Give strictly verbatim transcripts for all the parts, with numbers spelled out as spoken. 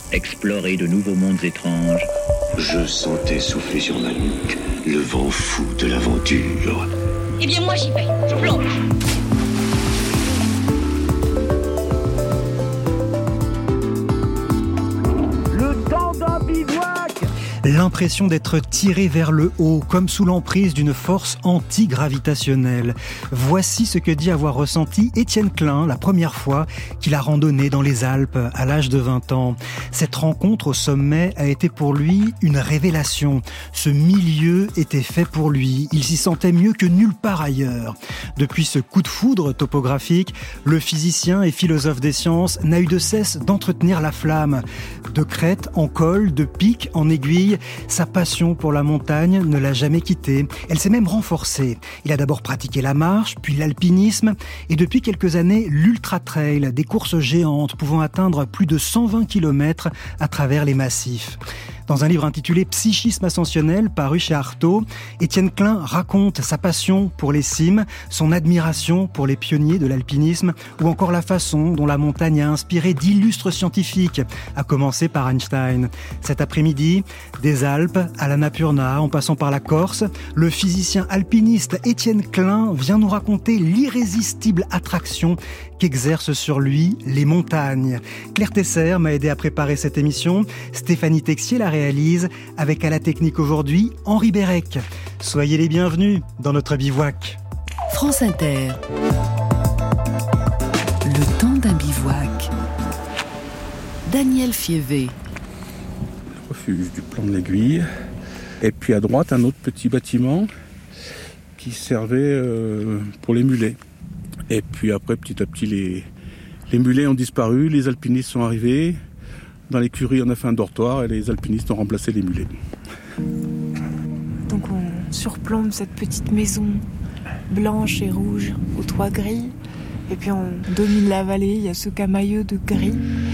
explorer de nouveaux mondes étranges. Je sentais souffler sur ma nuque le vent fou de l'aventure. Eh bien moi j'y vais, je plonge. L'impression d'être tiré vers le haut, comme sous l'emprise d'une force antigravitationnelle. Voici ce que dit avoir ressenti Étienne Klein la première fois qu'il a randonné dans les Alpes à l'âge de vingt ans. Cette rencontre au sommet a été pour lui une révélation. Ce milieu était fait pour lui. Il s'y sentait mieux que nulle part ailleurs. Depuis ce coup de foudre topographique, le physicien et philosophe des sciences n'a eu de cesse d'entretenir la flamme. De crête en col, de pic en aiguille, sa passion pour la montagne ne l'a jamais quitté. Elle s'est même renforcée. Il a d'abord pratiqué la marche, puis l'alpinisme, et depuis quelques années, l'ultra-trail, des courses géantes pouvant atteindre plus de cent vingt kilomètres à travers les massifs. Dans un livre intitulé « Psychisme ascensionnel » paru chez Artaud, Étienne Klein raconte sa passion pour les cimes, son admiration pour les pionniers de l'alpinisme ou encore la façon dont la montagne a inspiré d'illustres scientifiques, à commencer par Einstein. Cet après-midi, des Alpes à l'Annapurna, en passant par la Corse, le physicien alpiniste Étienne Klein vient nous raconter l'irrésistible attraction qu'exercent sur lui les montagnes. Claire Tesser m'a aidé à préparer cette émission. Stéphanie Texier la réalise avec à la technique aujourd'hui Henri Bérec. Soyez les bienvenus dans notre bivouac. France Inter. Le temps d'un bivouac. Daniel Fievé. Le refuge du plan de l'Aiguille. Et puis à droite, un autre petit bâtiment qui servait euh, pour les mulets. Et puis après, petit à petit, les, les mulets ont disparu, les alpinistes sont arrivés. Dans l'écurie, on a fait un dortoir et les alpinistes ont remplacé les mulets. Donc on surplombe cette petite maison blanche et rouge au toit gris. Et puis on domine la vallée, il y a ce camailleux de gris.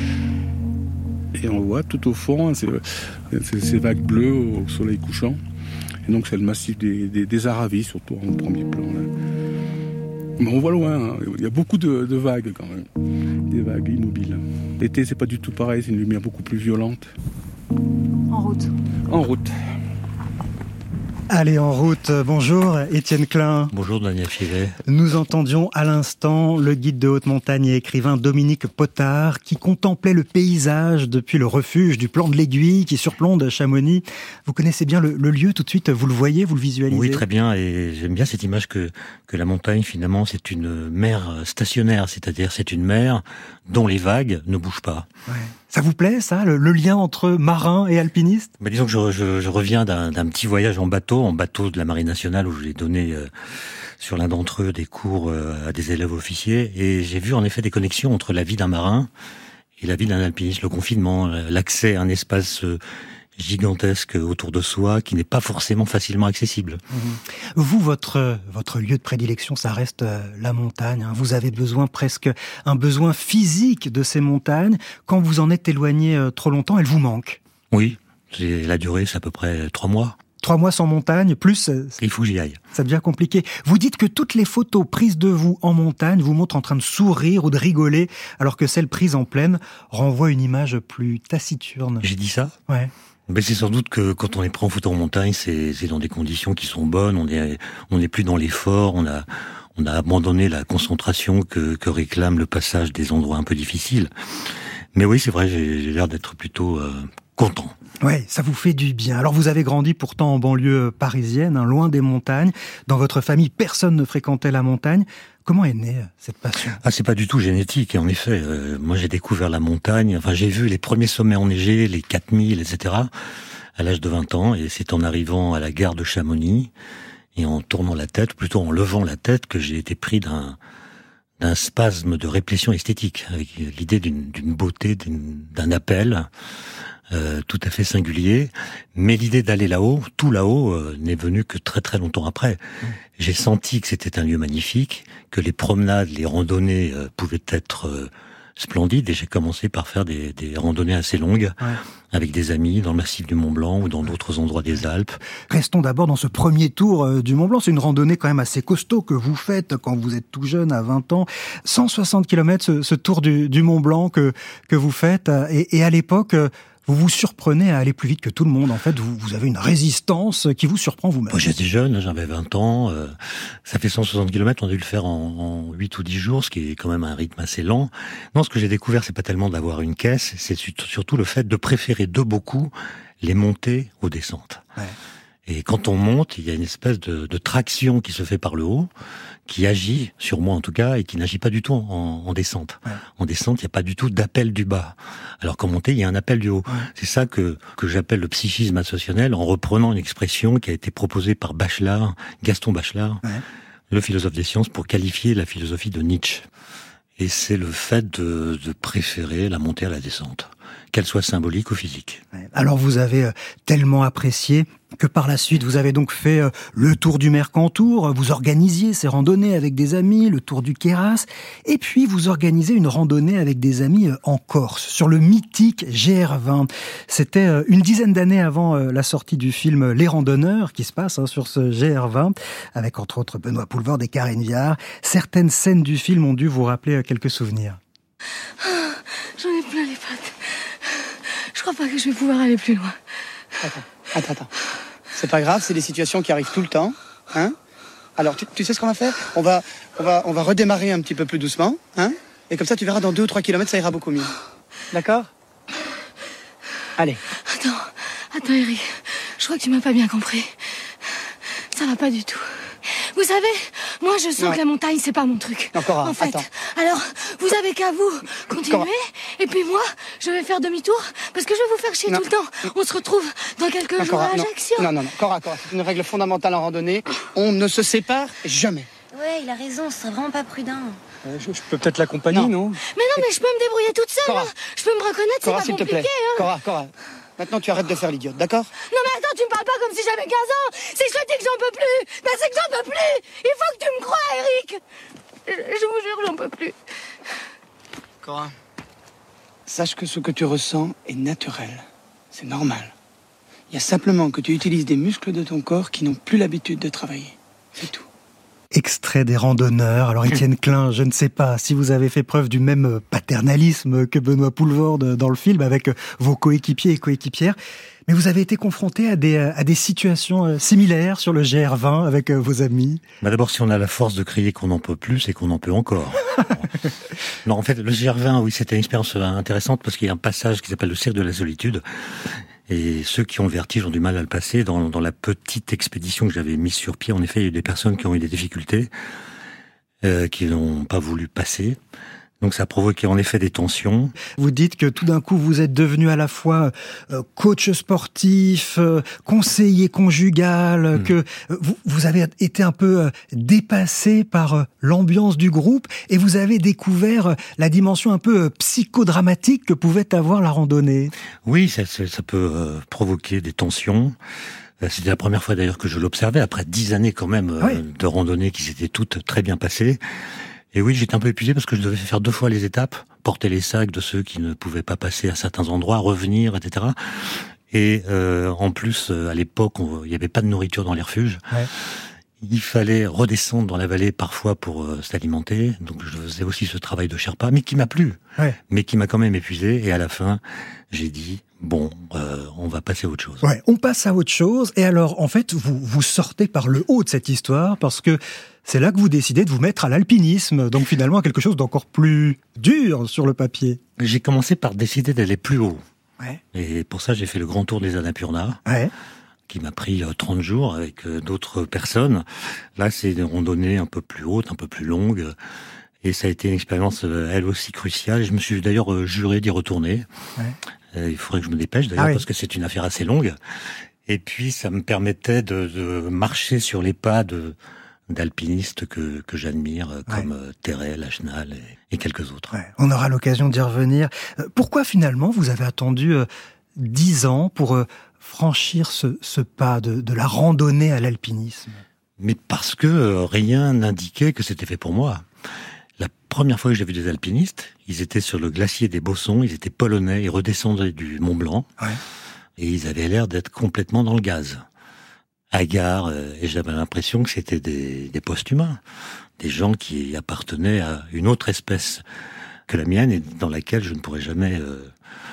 Et on voit tout au fond, c'est, c'est ces vagues bleues au soleil couchant. Et donc c'est le massif des, des, des Aravis, surtout en premier plan. Là. Mais on voit loin, hein. Il y a beaucoup de, de vagues quand même, des vagues immobiles. L'été, c'est pas du tout pareil, c'est une lumière beaucoup plus violente. En route. En route. Allez, en route. Bonjour, Étienne Klein. Bonjour, Daniel Fievé. Nous entendions à l'instant le guide de haute montagne et écrivain Dominique Potard qui contemplait le paysage depuis le refuge du plan de l'Aiguille qui surplombe Chamonix. Vous connaissez bien le, le lieu tout de suite, vous le voyez, vous le visualisez? Oui, très bien, et j'aime bien cette image que, que la montagne, finalement, c'est une mer stationnaire, c'est-à-dire c'est une mer dont les vagues ne bougent pas. Ouais. Ça vous plaît, ça, le, le lien entre marin et alpiniste? Bah, disons que je, je, je reviens d'un, d'un petit voyage en bateau, en bateau de la Marine nationale, où j'ai donné euh, sur l'un d'entre eux des cours euh, à des élèves officiers, et j'ai vu en effet des connexions entre la vie d'un marin et la vie d'un alpiniste, le confinement, l'accès à un espace euh, gigantesque autour de soi qui n'est pas forcément facilement accessible. Mmh. Vous, votre votre lieu de prédilection, ça reste la montagne. Hein. Vous avez besoin presque un besoin physique de ces montagnes. Quand vous en êtes éloigné trop longtemps, elles vous manquent. Oui, c'est, la durée, c'est à peu près trois mois. Trois mois sans montagne, plus... Il faut que j'y aille. Ça devient compliqué. Vous dites que toutes les photos prises de vous en montagne vous montrent en train de sourire ou de rigoler, alors que celles prises en plaine renvoient une image plus taciturne. J'ai dit ça ? Ouais. Ben c'est sans doute que quand on est pris en photo en montagne, c'est, c'est dans des conditions qui sont bonnes. On est, on n'est plus dans l'effort. On a, on a abandonné la concentration que, que réclame le passage des endroits un peu difficiles. Mais oui, c'est vrai, j'ai, j'ai l'air d'être plutôt euh, content. Ouais, ça vous fait du bien. Alors vous avez grandi pourtant en banlieue parisienne, hein, loin des montagnes. Dans votre famille, personne ne fréquentait la montagne. Comment est née cette passion? Ah, c'est pas du tout génétique. En effet, euh, moi j'ai découvert la montagne. Enfin, j'ai vu les premiers sommets enneigés, les quatre mille, et cetera, à l'âge de vingt ans. Et c'est en arrivant à la gare de Chamonix et en tournant la tête, plutôt en levant la tête, que j'ai été pris d'un d'un spasme de réplétion esthétique, avec l'idée d'une, d'une beauté, d'une, d'un appel euh, tout à fait singulier. Mais l'idée d'aller là-haut, tout là-haut, euh, n'est venue que très très longtemps après. Mmh. J'ai senti que c'était un lieu magnifique, que les promenades, les randonnées euh, pouvaient être euh, splendide et j'ai commencé par faire des, des randonnées assez longues ouais. avec des amis dans le massif du Mont Blanc ou dans d'autres endroits des Alpes. Restons d'abord dans ce premier tour euh, du Mont Blanc. C'est une randonnée quand même assez costaud que vous faites quand vous êtes tout jeune, à vingt ans. cent soixante kilomètres, ce, ce tour du, du Mont Blanc que, que vous faites. Et, et à l'époque, vous vous surprenez à aller plus vite que tout le monde. En fait, vous, vous avez une résistance qui vous surprend vous-même. Moi, j'étais jeune, j'avais vingt ans. Euh, ça fait cent soixante kilomètres, on a dû le faire en, en huit ou dix jours, ce qui est quand même un rythme assez lent. Non, ce que j'ai découvert, c'est pas tellement d'avoir une caisse, c'est surtout le fait de préférer de beaucoup les montées aux descentes. Ouais. Et quand on monte, il y a une espèce de, de traction qui se fait par le haut, qui agit, sur moi en tout cas, et qui n'agit pas du tout en, en descente. Ouais. En descente, il n'y a pas du tout d'appel du bas. Alors qu'en montée, il y a un appel du haut. Ouais. C'est ça que, que j'appelle le psychisme associationnel, en reprenant une expression qui a été proposée par Bachelard, Gaston Bachelard, ouais. le philosophe des sciences, pour qualifier la philosophie de Nietzsche. Et c'est le fait de, de préférer la montée à la descente, qu'elle soit symbolique ou physique. Alors vous avez tellement apprécié que par la suite vous avez donc fait le tour du Mercantour, vous organisiez ces randonnées avec des amis, le tour du Queyras, et puis vous organisez une randonnée avec des amis en Corse, sur le mythique G R vingt. C'était une dizaine d'années avant la sortie du film Les Randonneurs, qui se passe hein, sur ce G R vingt, avec entre autres Benoît Poelvoorde et Karine Viard. Certaines scènes du film ont dû vous rappeler quelques souvenirs. J'en ai plein les pattes. Je crois pas que je vais pouvoir aller plus loin. Attends, attends, attends. C'est pas grave, c'est des situations qui arrivent tout le temps, hein. Alors, tu, tu sais ce qu'on va faire ? On va, on va, on va redémarrer un petit peu plus doucement, hein. Et comme ça, tu verras, dans deux ou trois kilomètres, ça ira beaucoup mieux. D'accord ? Allez. Attends, attends, Eric. Je crois que tu m'as pas bien compris. Ça va pas du tout. Vous savez, moi je sens non. que la montagne c'est pas mon truc. Non, Cora, en fait. Attends. Alors, vous avez qu'à vous continuer, Cora. Et puis moi, je vais faire demi-tour parce que je vais vous faire chier non. tout le temps. On se retrouve dans quelques non, jours Cora, à Ajaccio. Non, non, non, Cora, Cora, c'est une règle fondamentale en randonnée. On ne se sépare jamais. Ouais, il a raison, ce serait vraiment pas prudent. Euh, je, je peux peut-être l'accompagner, non. non Mais non, mais je peux me débrouiller toute seule. Hein. Je peux me reconnaître, c'est pas compliqué. Te plaît. Hein. Cora, Cora. Maintenant, tu arrêtes de faire l'idiote, d'accord ? Non mais attends, tu me parles pas comme si j'avais quinze ans. Si je te dis que j'en peux plus, ben c'est que j'en peux plus. Il faut que tu me crois, Eric. Je, je vous jure, j'en peux plus. Cora, sache que ce que tu ressens est naturel. C'est normal. Il y a simplement que tu utilises des muscles de ton corps qui n'ont plus l'habitude de travailler. C'est tout. Extrait des Randonneurs. Alors Étienne Klein, je ne sais pas si vous avez fait preuve du même paternalisme que Benoît Poelvoorde dans le film avec vos coéquipiers et coéquipières, mais vous avez été confronté à des, à des situations similaires sur le G R vingt avec vos amis. Bah d'abord, si on a la force de crier qu'on n'en peut plus, c'est qu'on en peut encore. Non, en fait, le G R vingt, oui, c'était une expérience intéressante parce qu'il y a un passage qui s'appelle le cercle de la solitude. Et ceux qui ont le vertige ont du mal à le passer. Dans, dans la petite expédition que j'avais mise sur pied, en effet, il y a eu des personnes qui ont eu des difficultés, euh, qui n'ont pas voulu passer. Donc ça a provoqué en effet des tensions. Vous dites que tout d'un coup vous êtes devenu à la fois euh, coach sportif, euh, conseiller conjugal, mmh. que euh, vous, vous avez été un peu euh, dépassé par euh, l'ambiance du groupe et vous avez découvert euh, la dimension un peu euh, psychodramatique que pouvait avoir la randonnée. Oui, ça, ça, ça peut euh, provoquer des tensions. C'était la première fois d'ailleurs que je l'observais, après dix années quand même euh, oui. de randonnées qui s'étaient toutes très bien passées. Et oui, j'étais un peu épuisé parce que je devais faire deux fois les étapes, porter les sacs de ceux qui ne pouvaient pas passer à certains endroits, revenir, et cetera. Et euh, en plus, à l'époque, on, il n'y avait pas de nourriture dans les refuges. Ouais. Il fallait redescendre dans la vallée parfois pour euh, s'alimenter. Donc je faisais aussi ce travail de Sherpa, mais qui m'a plu, ouais. mais qui m'a quand même épuisé. Et à la fin, j'ai dit... Bon, euh, on va passer à autre chose. Ouais, on passe à autre chose. Et alors, en fait, vous vous sortez par le haut de cette histoire parce que c'est là que vous décidez de vous mettre à l'alpinisme. Donc finalement, quelque chose d'encore plus dur sur le papier. J'ai commencé par décider d'aller plus haut. Ouais. Et pour ça, j'ai fait le grand tour des Annapurna. Ouais. Qui m'a pris trente jours avec d'autres personnes. Là, c'est des randonnées un peu plus hautes, un peu plus longues. Et ça a été une expérience, elle aussi, cruciale. Je me suis d'ailleurs juré d'y retourner. Ouais. Euh, il faudrait que je me dépêche d'ailleurs, ah oui. parce que c'est une affaire assez longue. Et puis, ça me permettait de, de marcher sur les pas de d'alpinistes que, que j'admire, comme ouais. Terrell, Achenal et, et quelques autres. Ouais. On aura l'occasion d'y revenir. Pourquoi finalement vous avez attendu dix euh, ans pour euh, franchir ce, ce pas de, de la randonnée à l'alpinisme ? Mais parce que euh, rien n'indiquait que c'était fait pour moi. La première fois que j'ai vu des alpinistes, ils étaient sur le glacier des Bossons, ils étaient polonais, ils redescendaient du Mont Blanc, ouais. Et ils avaient l'air d'être complètement dans le gaz. Hagards, euh, et j'avais l'impression que c'était des, des post-humains, des gens qui appartenaient à une autre espèce que la mienne et dans laquelle je ne pourrais jamais euh,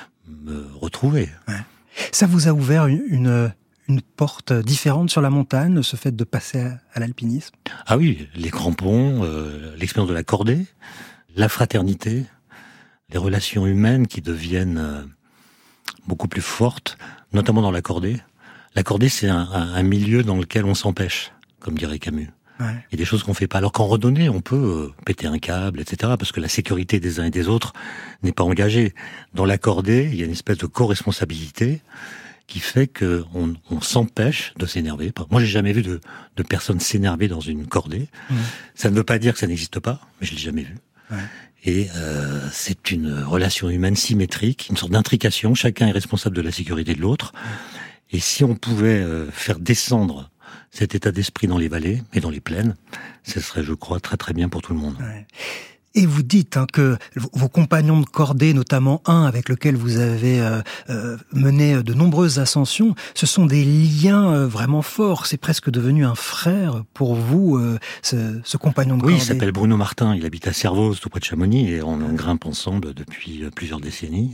me retrouver. Ouais. Ça vous a ouvert une, une, une porte différente sur la montagne, ce fait de passer à, à l'alpinisme ? Ah oui, les crampons, euh, l'expérience de la cordée, la fraternité, les relations humaines qui deviennent euh, beaucoup plus fortes, notamment dans la cordée. La cordée, c'est un, un, un milieu dans lequel on s'empêche, comme dirait Camus. Ouais. Il y a des choses qu'on fait pas. Alors qu'en randonnée, on peut euh, péter un câble, et cetera, parce que la sécurité des uns et des autres n'est pas engagée. Dans la cordée, il y a une espèce de co-responsabilité qui fait que on, on s'empêche de s'énerver. Moi, j'ai jamais vu de, de personnes s'énerver dans une cordée. Mmh. Ça ne veut pas dire que ça n'existe pas, mais je l'ai jamais vu. Ouais. Et euh, c'est une relation humaine symétrique, une sorte d'intrication. Chacun est responsable de la sécurité de l'autre. Mmh. Et si on pouvait euh, faire descendre cet état d'esprit dans les vallées et dans les plaines, ce serait, je crois, très très bien pour tout le monde. Ouais. Et vous dites hein, que vos compagnons de cordée, notamment un avec lequel vous avez euh, euh, mené de nombreuses ascensions, ce sont des liens euh, vraiment forts. C'est presque devenu un frère pour vous, euh, ce, ce compagnon de oui, cordée. Oui, il s'appelle Bruno Martin. Il habite à Servoz, tout près de Chamonix, et on, on grimpe ensemble depuis plusieurs décennies.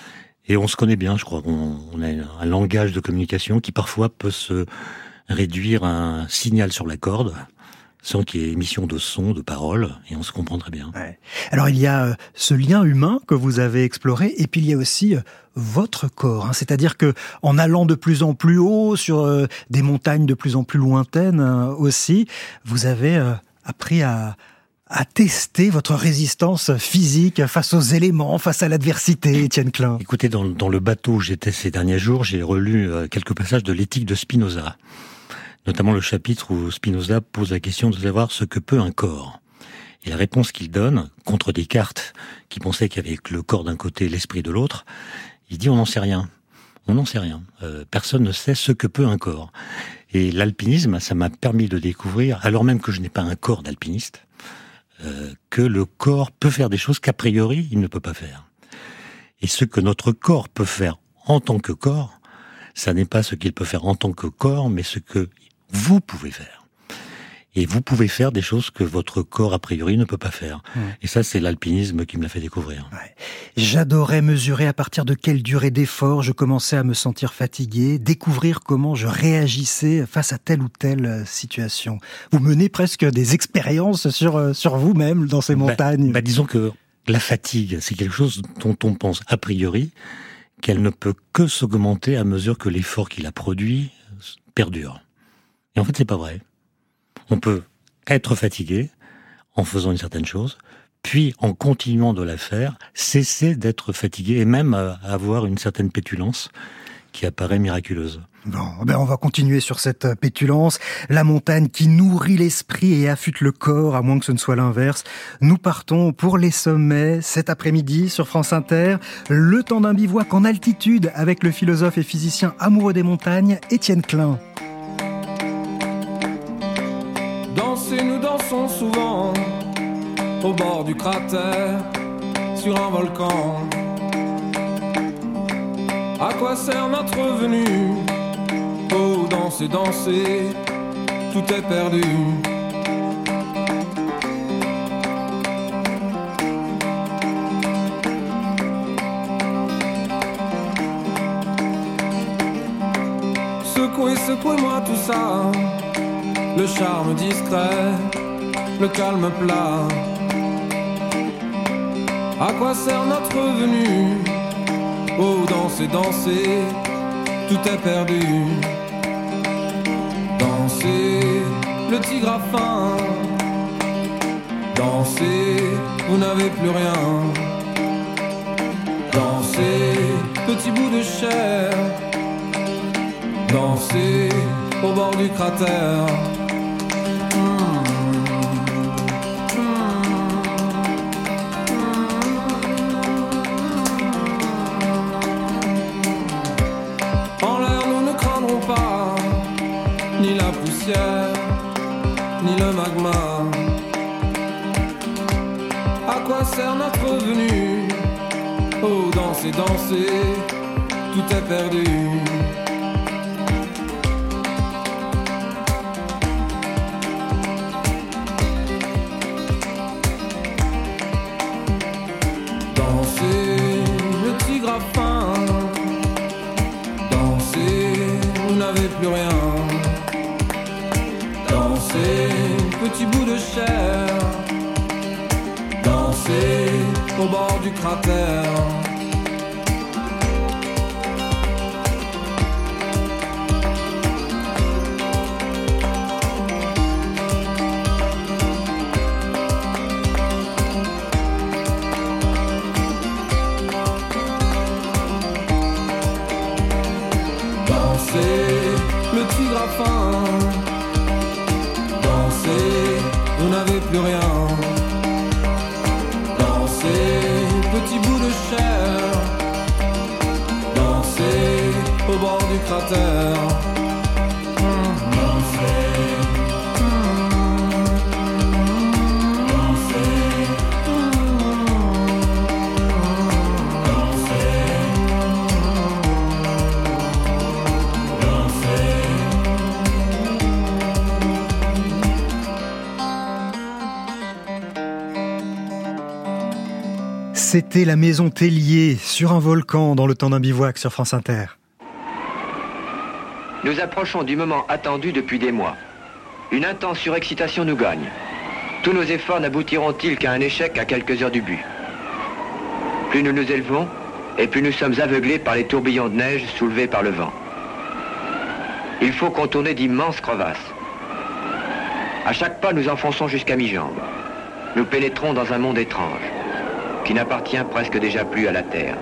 Et on se connaît bien, je crois. On, on a un langage de communication qui parfois peut se réduire à un signal sur la corde, sans qu'il y ait émission de son, de parole, et on se comprend très bien. Ouais. Alors il y a euh, ce lien humain que vous avez exploré, et puis il y a aussi euh, votre corps. Hein, c'est-à-dire que en allant de plus en plus haut sur euh, des montagnes de plus en plus lointaines euh, aussi, vous avez euh, appris à à tester votre résistance physique face aux éléments, face à l'adversité, Étienne Klein. Écoutez, dans, dans le bateau où j'étais ces derniers jours, j'ai relu euh, quelques passages de l'éthique de Spinoza. Notamment le chapitre où Spinoza pose la question de savoir ce que peut un corps. Et la réponse qu'il donne, contre Descartes, qui pensait qu'il y avait le corps d'un côté et l'esprit de l'autre, il dit on n'en sait rien. On n'en sait rien. Euh, personne ne sait ce que peut un corps. Et l'alpinisme, ça m'a permis de découvrir, alors même que je n'ai pas un corps d'alpiniste, Euh, que le corps peut faire des choses qu'a priori il ne peut pas faire. Et ce que notre corps peut faire en tant que corps, ça n'est pas ce qu'il peut faire en tant que corps, mais ce que vous pouvez faire. Et vous pouvez faire des choses que votre corps a priori ne peut pas faire. Mmh. Et ça, c'est l'alpinisme qui me l'a fait découvrir. Ouais. J'adorais mesurer à partir de quelle durée d'effort je commençais à me sentir fatigué, découvrir comment je réagissais face à telle ou telle situation. Vous menez presque des expériences sur, sur vous-même dans ces montagnes. Bah, bah disons que la fatigue, c'est quelque chose dont on pense a priori qu'elle ne peut que s'augmenter à mesure que l'effort qu'il a produit perdure. Et en fait, c'est pas vrai. On peut être fatigué en faisant une certaine chose, puis en continuant de la faire, cesser d'être fatigué et même avoir une certaine pétulance qui apparaît miraculeuse. Bon, ben on va continuer sur cette pétulance, la montagne qui nourrit l'esprit et affûte le corps, à moins que ce ne soit l'inverse. Nous partons pour les sommets cet après-midi sur France Inter, le temps d'un bivouac en altitude avec le philosophe et physicien amoureux des montagnes, Étienne Klein. Danser, nous dansons souvent au bord du cratère, sur un volcan. À quoi sert notre venue? Oh, danser, danser, tout est perdu. Secouez, secouez-moi tout ça, le charme discret, le calme plat. À quoi sert notre venue? Oh, danser, danser, tout est perdu. Dansez, le tigre a faim. Dansez, vous n'avez plus rien. Dansez, petit bout de chair. Dansez, au bord du cratère. Ni la poussière, ni le magma. quoi sert notre venue? Oh, danser, danser, tout est perdu. Danser, le tigre a faim. Danser, vous n'avez plus rien. Danser, petit bout de chair. Danser, au bord du cratère. Le tigre a faim. Dansez, vous n'avez plus rien. Dansez, petit bout de chair. Dansez, au bord du cratère. C'était la maison Tellier, sur un volcan, dans le temps d'un bivouac sur France Inter. Nous approchons du moment attendu depuis des mois. Une intense surexcitation nous gagne. Tous nos efforts n'aboutiront-ils qu'à un échec à quelques heures du but. Plus nous nous élevons, et plus nous sommes aveuglés par les tourbillons de neige soulevés par le vent. Il faut contourner d'immenses crevasses. À chaque pas, nous enfonçons jusqu'à mi-jambe. Nous pénétrons dans un monde étrange, qui n'appartient presque déjà plus à la Terre.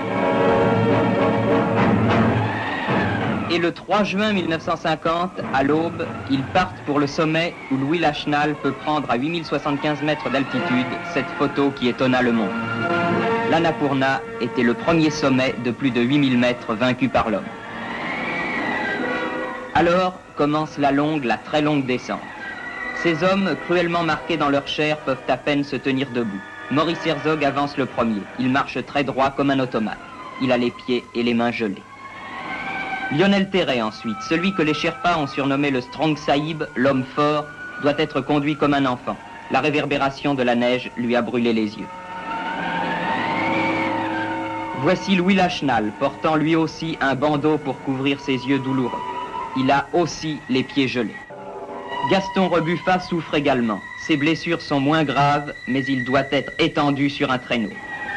Et le trois juin mille neuf cent cinquante, à l'aube, ils partent pour le sommet où Louis Lachenal peut prendre à huit mille soixante-quinze mètres d'altitude cette photo qui étonna le monde. L'Annapurna était le premier sommet de plus de huit mille mètres vaincu par l'homme. Alors commence la longue, la très longue descente. Ces hommes, cruellement marqués dans leur chair, peuvent à peine se tenir debout. Maurice Herzog avance le premier. Il marche très droit comme un automate. Il a les pieds et les mains gelés. Lionel Terray ensuite, celui que les Sherpas ont surnommé le Strong Sahib, l'homme fort, doit être conduit comme un enfant. La réverbération de la neige lui a brûlé les yeux. Voici Louis Lachenal, portant lui aussi un bandeau pour couvrir ses yeux douloureux. Il a aussi les pieds gelés. Gaston Rebuffa souffre également. Ses blessures sont moins graves, mais il doit être étendu sur un traîneau.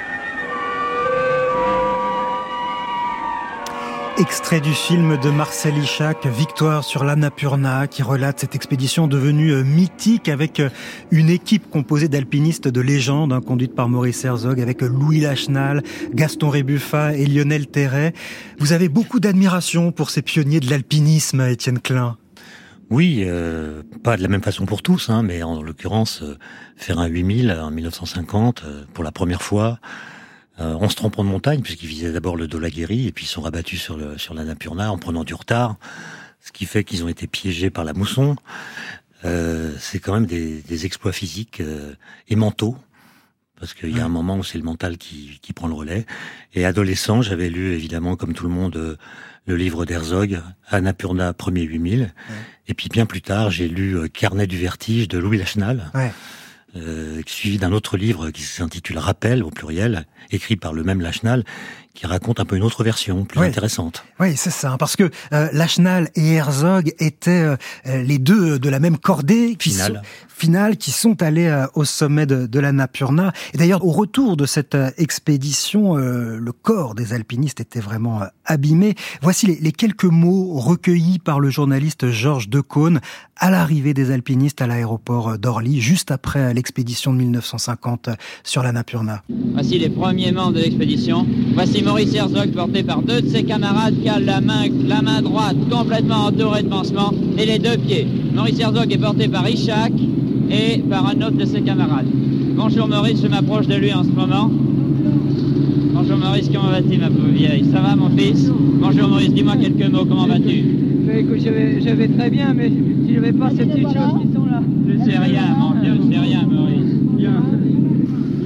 Extrait du film de Marcel Ichac, Victoire sur l'Annapurna, qui relate cette expédition devenue mythique avec une équipe composée d'alpinistes de légende, hein, conduite par Maurice Herzog, avec Louis Lachenal, Gaston Rebuffa et Lionel Terray. Vous avez beaucoup d'admiration pour ces pionniers de l'alpinisme, Étienne Klein. Oui, euh, pas de la même façon pour tous, hein, mais en l'occurrence, euh, faire un huit mille en mille neuf cent cinquante, euh, pour la première fois, euh, en se trompant de montagne, puisqu'ils visaient d'abord le Dhaulagiri, et puis ils sont rabattus sur le sur l'Annapurna en prenant du retard, ce qui fait qu'ils ont été piégés par la mousson. Euh, c'est quand même des, des exploits physiques euh, et mentaux, parce qu'il y a un moment où c'est le mental qui, qui prend le relais. Et adolescent, j'avais lu évidemment, comme tout le monde, euh, le livre d'Herzog, Annapurna, premier huit mille. Ouais. Et puis bien plus tard, j'ai lu euh, Carnet du vertige de Louis Lachenal, ouais. euh, suivi d'un autre livre qui s'intitule Rappel, au pluriel, écrit par le même Lachenal, qui raconte un peu une autre version, plus oui. intéressante. Oui, c'est ça, parce que euh, Lachenal et Herzog étaient euh, les deux de la même cordée, qui finale. Sont, finale, qui sont allés euh, au sommet de, de l'Annapurna. Et d'ailleurs, au retour de cette euh, expédition, euh, le corps des alpinistes était vraiment euh, abîmé. Voici les, les quelques mots recueillis par le journaliste Georges Decaune à l'arrivée des alpinistes à l'aéroport d'Orly, juste après l'expédition de mille neuf cent cinquante sur l'Annapurna. Voici les premiers membres de l'expédition. Voici Maurice Herzog, porté par deux de ses camarades, qui a la main, la main droite complètement entourée de pansements et les deux pieds. Maurice Herzog est porté par Ichac et par un autre de ses camarades. Bonjour Maurice, je m'approche de lui en ce moment. Bonjour Maurice, comment vas-tu ma pauvre vieille? Ça va mon fils? Bonjour Maurice, dis-moi quelques mots, comment vas-tu? Écoute, je vais, je vais très bien, mais si je vais pas ces petites choses qui sont là. Je sais rien mon vieux, je sais rien Maurice. Bien.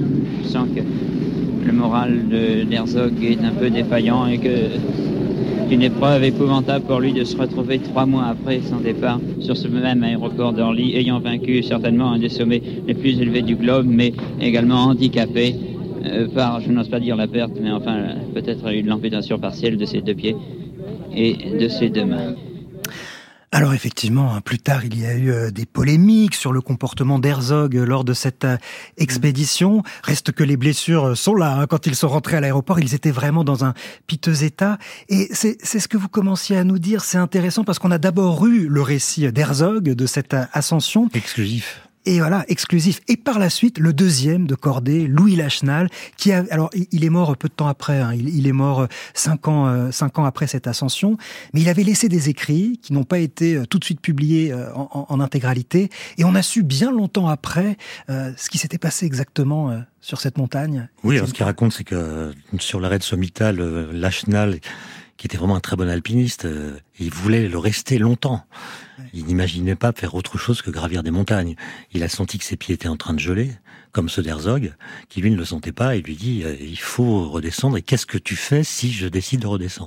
sent que le moral de d'Herzog est un peu défaillant et que c'est une épreuve épouvantable pour lui de se retrouver trois mois après son départ sur ce même aéroport d'Orly, ayant vaincu certainement un des sommets les plus élevés du globe, mais également handicapé euh, par, je n'ose pas dire la perte, mais enfin peut-être une amputation partielle de ses deux pieds et de ses deux mains. Alors effectivement, plus tard, il y a eu des polémiques sur le comportement d'Herzog lors de cette expédition. Reste que les blessures sont là. Quand ils sont rentrés à l'aéroport, ils étaient vraiment dans un piteux état. Et c'est, c'est ce que vous commenciez à nous dire. C'est intéressant parce qu'on a d'abord eu le récit d'Herzog de cette ascension. Exclusif. Et voilà, exclusif. Et par la suite, le deuxième de cordée, Louis Lachenal, qui a, alors, il est mort peu de temps après, hein, il, il est mort cinq ans, euh, cinq ans après cette ascension, mais il avait laissé des écrits qui n'ont pas été euh, tout de suite publiés euh, en, en intégralité, et on a su bien longtemps après euh, ce qui s'était passé exactement euh, sur cette montagne. Oui, alors ce qu'il raconte, c'est que sur l'arête sommitale, euh, Lachenal, qui était vraiment un très bon alpiniste, euh, il voulait le rester longtemps. Il n'imaginait pas faire autre chose que gravir des montagnes. Il a senti que ses pieds étaient en train de geler, comme ceux d'Herzog, qui lui ne le sentait pas, et lui dit euh, « il faut redescendre, et qu'est-ce que tu fais si je décide de redescendre ?»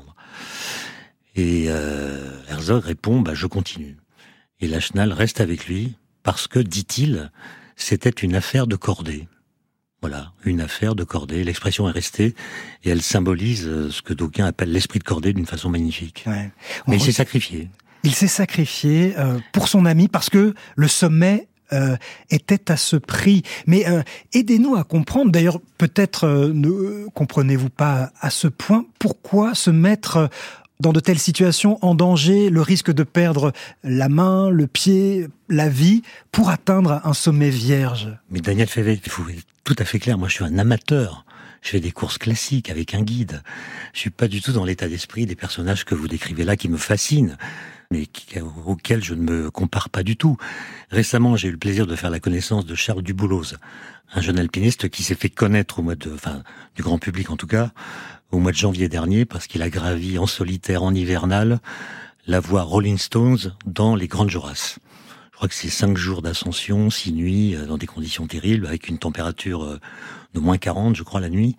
Et euh, Herzog répond bah, « je continue ». Et Lachenal reste avec lui, parce que, dit-il, c'était une affaire de cordée. Voilà, une affaire de cordée. L'expression est restée et elle symbolise ce que d'aucuns appellent l'esprit de cordée d'une façon magnifique. Ouais. Mais il s'est sacrifié. Il s'est sacrifié euh, pour son ami parce que le sommet euh, était à ce prix. Mais euh, aidez-nous à comprendre, d'ailleurs peut-être euh, ne comprenez-vous pas à ce point, pourquoi se mettre dans de telles situations en danger, le risque de perdre la main, le pied, la vie, pour atteindre un sommet vierge. Mais Daniel Févé, il faut être tout à fait clair, moi je suis un amateur. Je fais des courses classiques avec un guide. Je suis pas du tout dans l'état d'esprit des personnages que vous décrivez là, qui me fascinent, mais qui, auxquels je ne me compare pas du tout. Récemment, j'ai eu le plaisir de faire la connaissance de Charles Dubouloz, un jeune alpiniste qui s'est fait connaître au mois de, enfin, du grand public en tout cas, au mois de janvier dernier, parce qu'il a gravi en solitaire, en hivernal, la voie Rolling Stones dans les Grandes Jorasses. Je crois que c'est cinq jours d'ascension, six nuits, dans des conditions terribles, avec une température de moins quarante, je crois, la nuit.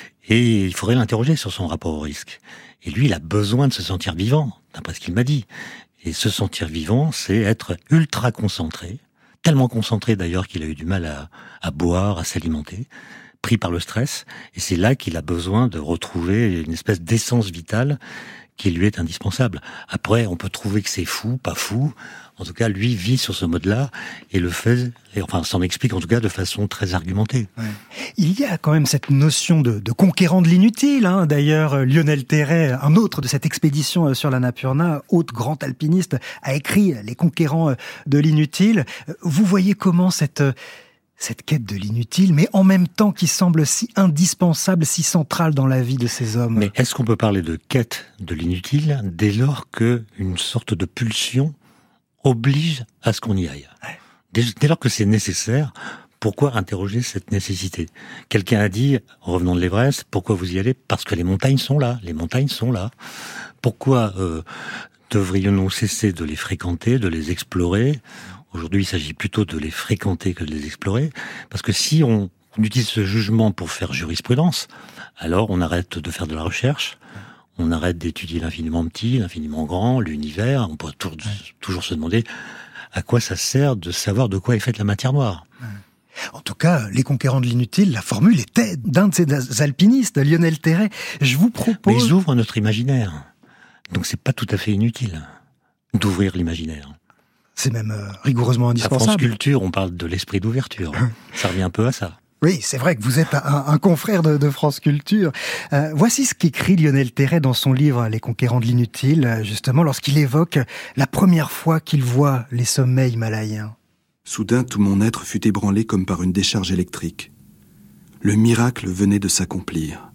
Et il faudrait l'interroger sur son rapport au risque. Et lui, il a besoin de se sentir vivant, d'après ce qu'il m'a dit. Et se sentir vivant, c'est être ultra concentré, tellement concentré d'ailleurs qu'il a eu du mal à, à boire, à s'alimenter, pris par le stress. Et c'est là qu'il a besoin de retrouver une espèce d'essence vitale qui lui est indispensable. Après, on peut trouver que c'est fou, pas fou. En tout cas, lui vit sur ce mode-là et le fait, et enfin, s'en explique en tout cas de façon très argumentée. Ouais. Il y a quand même cette notion de, de conquérant de l'inutile. Hein. D'ailleurs, Lionel Terray, un autre de cette expédition sur l'Annapurna, autre grand alpiniste, a écrit Les conquérants de l'inutile. Vous voyez comment cette cette quête de l'inutile, mais en même temps qui semble si indispensable, si centrale dans la vie de ces hommes. Mais est-ce qu'on peut parler de quête de l'inutile dès lors que une sorte de pulsion oblige à ce qu'on y aille? Dès, dès lors que c'est nécessaire, pourquoi interroger cette nécessité? Quelqu'un a dit, revenons de l'Everest, pourquoi vous y allez? Parce que les montagnes sont là, les montagnes sont là. Pourquoi euh, devrions-nous cesser de les fréquenter, de les explorer? Aujourd'hui, il s'agit plutôt de les fréquenter que de les explorer, parce que si on, on utilise ce jugement pour faire jurisprudence, alors on arrête de faire de la recherche, on arrête d'étudier l'infiniment petit, l'infiniment grand, l'univers. On peut toujours, toujours se demander à quoi ça sert de savoir de quoi est faite la matière noire. En tout cas, Les conquérants de l'inutile, la formule était d'un de ces alpinistes, Lionel Terray. Je vous propose... Mais ils ouvrent notre imaginaire. Donc c'est pas tout à fait inutile d'ouvrir l'imaginaire. C'est même euh, rigoureusement indispensable. À France Culture, on parle de l'esprit d'ouverture. Ça revient un peu à ça. Oui, c'est vrai que vous êtes un, un confrère de, de France Culture. Euh, voici ce qu'écrit Lionel Terray dans son livre Les conquérants de l'inutile, justement lorsqu'il évoque la première fois qu'il voit les sommets himalayens. Soudain, tout mon être fut ébranlé comme par une décharge électrique. Le miracle venait de s'accomplir.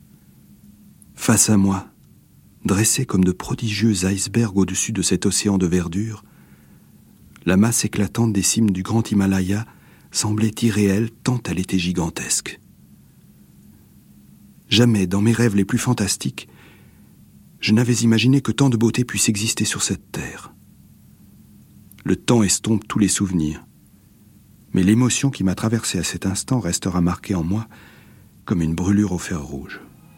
Face à moi, dressés comme de prodigieux icebergs au-dessus de cet océan de verdure, la masse éclatante des cimes du grand Himalaya semblait irréelle tant elle était gigantesque. Jamais, dans mes rêves les plus fantastiques, je n'avais imaginé que tant de beauté puisse exister sur cette terre. Le temps estompe tous les souvenirs, mais l'émotion qui m'a traversé à cet instant restera marquée en moi comme une brûlure au fer rouge.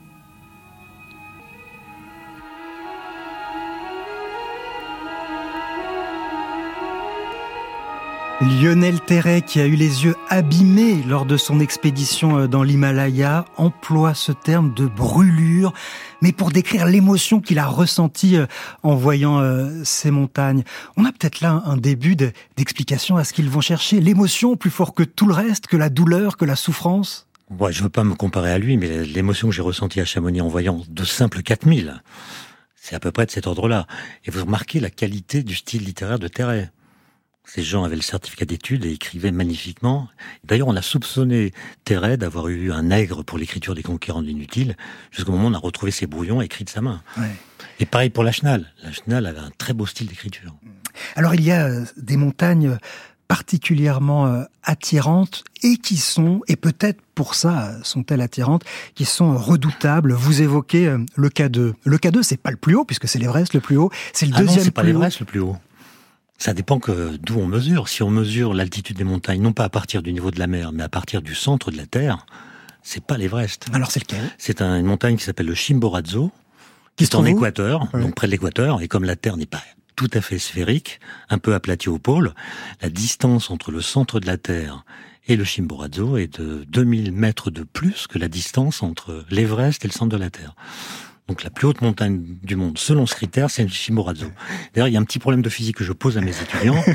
Lionel Terray, qui a eu les yeux abîmés lors de son expédition dans l'Himalaya, emploie ce terme de brûlure, mais pour décrire l'émotion qu'il a ressentie en voyant ces montagnes. On a peut-être là un début d'explication à ce qu'ils vont chercher. L'émotion plus fort que tout le reste, que la douleur, que la souffrance. Ouais, je veux pas me comparer à lui, mais l'émotion que j'ai ressentie à Chamonix en voyant de simples quatre mille, c'est à peu près de cet ordre-là. Et vous remarquez la qualité du style littéraire de Terray. Ces gens avaient le certificat d'études et écrivaient magnifiquement. D'ailleurs, on a soupçonné Terray d'avoir eu un nègre pour l'écriture des Conquérants de l'inutile, jusqu'au moment où on a retrouvé ses brouillons écrits de sa main. Ouais. Et pareil pour Lachenal. Lachenal avait un très beau style d'écriture. Alors, il y a des montagnes particulièrement attirantes et qui sont, et peut-être pour ça sont-elles attirantes, qui sont redoutables. Vous évoquez le K deux. Le K deux, c'est pas le plus haut, puisque c'est l'Everest le plus haut. C'est le ah deuxième non, c'est pas plus haut. l'Everest le plus haut. Ça dépend que d'où on mesure. Si on mesure l'altitude des montagnes, non pas à partir du niveau de la mer, mais à partir du centre de la Terre, c'est pas l'Everest. Alors c'est lequel ? C'est un, une montagne qui s'appelle le Chimborazo, qui est en équateur, ouais. donc près de l'équateur, et comme la Terre n'est pas tout à fait sphérique, un peu aplatie au pôle, la distance entre le centre de la Terre et le Chimborazo est de deux mille mètres de plus que la distance entre l'Everest et le centre de la Terre. Donc la plus haute montagne du monde, selon ce critère, c'est le Chimborazo. D'ailleurs, il y a un petit problème de physique que je pose à mes étudiants.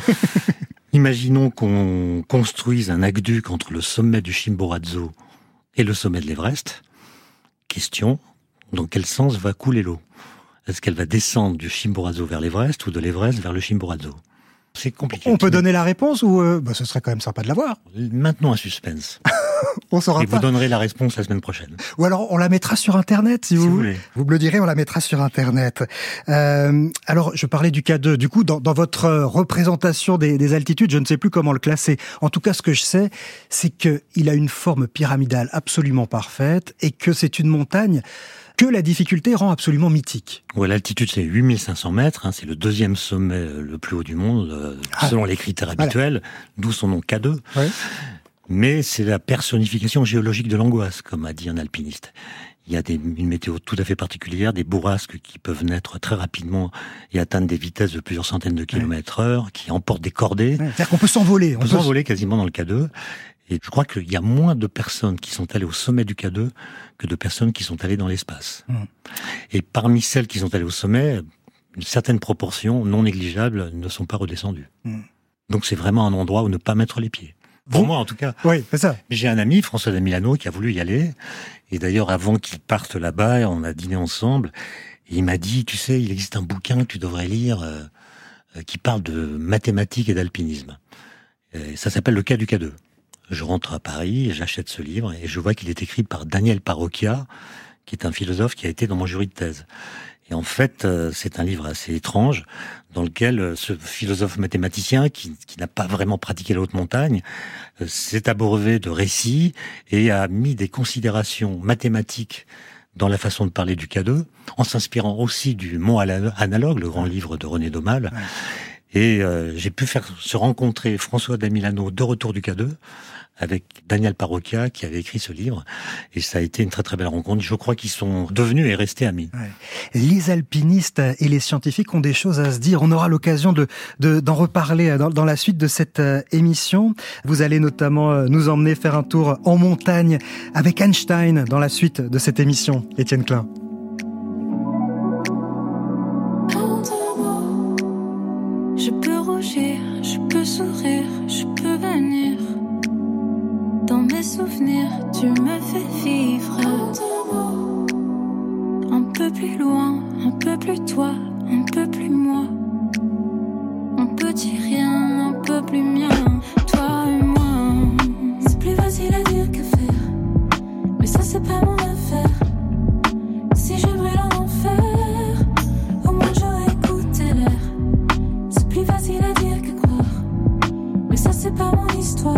Imaginons qu'on construise un aqueduc entre le sommet du Chimborazo et le sommet de l'Everest. Question, dans quel sens va couler l'eau ? Est-ce qu'elle va descendre du Chimborazo vers l'Everest ou de l'Everest vers le Chimborazo ? C'est compliqué. On peut donner la réponse ou euh, bah, ce serait quand même sympa de l'avoir. Maintenant un suspense. On saura Et pas. vous donnerez la réponse la semaine prochaine. Ou alors on la mettra sur Internet si, si vous voulez. Vous me le direz, on la mettra sur Internet. Euh, alors je parlais du K deux. Du coup, dans, dans votre représentation des, des altitudes, je ne sais plus comment le classer. En tout cas, ce que je sais, c'est qu'il a une forme pyramidale absolument parfaite et que c'est une montagne que la difficulté rend absolument mythique. Ouais, l'altitude, c'est huit mille cinq cents mètres, hein, c'est le deuxième sommet le plus haut du monde, euh, ah, selon les critères habituels, voilà. D'où son nom K deux. Ouais. Mais c'est la personnification géologique de l'angoisse, comme a dit un alpiniste. Il y a des, une météo tout à fait particulière, des bourrasques qui peuvent naître très rapidement et atteindre des vitesses de plusieurs centaines de kilomètres heure, ouais. qui emportent des cordées. Ouais, c'est-à-dire qu'on peut s'envoler. On peut s'envoler quasiment dans le K deux. Et je crois qu'il y a moins de personnes qui sont allées au sommet du K deux que de personnes qui sont allées dans l'espace. Mmh. Et parmi celles qui sont allées au sommet, une certaine proportion non négligeable ne sont pas redescendues. Mmh. Donc c'est vraiment un endroit où ne pas mettre les pieds. Pour Vous moi, en tout cas. Oui, c'est ça. J'ai un ami, François de Milano, qui a voulu y aller. Et d'ailleurs, avant qu'il parte là-bas, on a dîné ensemble. Et il m'a dit, tu sais, il existe un bouquin que tu devrais lire euh, euh, qui parle de mathématiques et d'alpinisme. Et ça s'appelle le cas du K deux. Je rentre à Paris, j'achète ce livre et je vois qu'il est écrit par Daniel Parrocchia, qui est un philosophe qui a été dans mon jury de thèse. Et en fait, c'est un livre assez étrange dans lequel ce philosophe mathématicien, qui, qui n'a pas vraiment pratiqué la haute montagne, s'est abreuvé de récits et a mis des considérations mathématiques dans la façon de parler du K deux, en s'inspirant aussi du Mont Analogue, le grand livre de René Daumal. Ouais. Et euh, j'ai pu faire se rencontrer François da Milano de retour du K deux avec Daniel Parrocchia qui avait écrit ce livre. Et ça a été une très très belle rencontre. Je crois qu'ils sont devenus et restés amis. Ouais. Les alpinistes et les scientifiques ont des choses à se dire. On aura l'occasion de, de d'en reparler dans, dans la suite de cette euh, émission. Vous allez notamment euh, nous emmener faire un tour en montagne avec Einstein dans la suite de cette émission. Étienne Klein. Je peux rougir, je peux sourire, je peux venir. Dans mes souvenirs, tu me fais vivre. Un peu plus loin, un peu plus toi, un peu plus moi. Un petit rien, un peu plus mien. Toi et moi. C'est plus facile à dire que faire. Mais ça, c'est pas mon affaire. Si je brûle en enfer, au moins j'aurais écouté l'air. C'est plus facile à dire que croire. Mais ça, c'est pas mon histoire.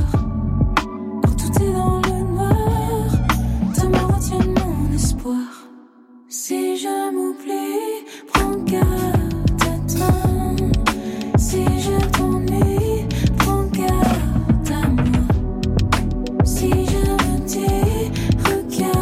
Dans le noir, tes mots retiennent mon espoir. Si je m'oublie, prends garde à toi. Si je t'ennuie, prends garde à moi. Si je me dis, regarde.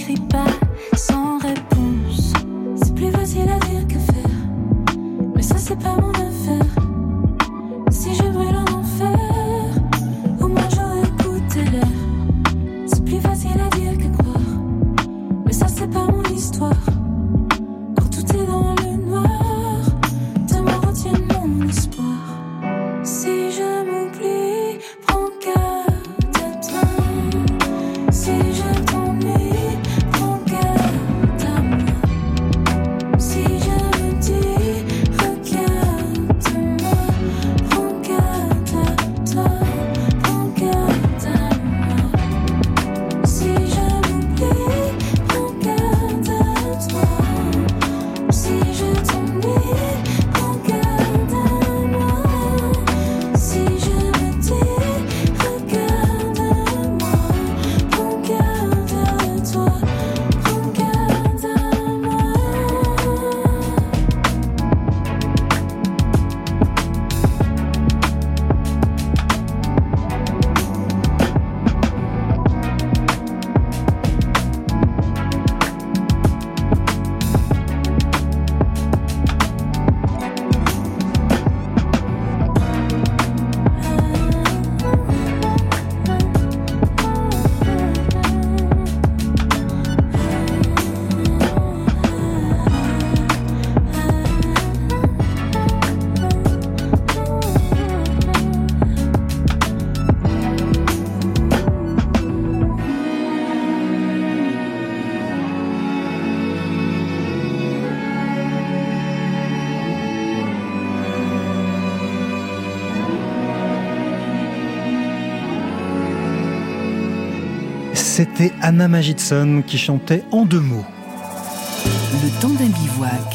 n'écris pas sans réponse. C'est plus facile à dire que faire, mais ça c'est pas mon affaire. Si je brûle en enfer, au moins j'aurais écouté l'air. C'est plus facile à dire que croire, mais ça c'est pas mon histoire. Quand tout est dans le noir, tes mots retiennent mon espoir. Si je m'oublie, prends garde à toi. Si je t'ennuie, prends garde à moi. Si je me dis, regarde-moi, prends garde à toi, prends garde à moi. Si je m'oublie, prends garde à toi. Si je t'ennuie, prends garde à moi. Si je me dis, regarde-moi, prends garde à toi, prends garde à moi. C'était Anna Magidson qui chantait en deux mots. Le temps d'un bivouac.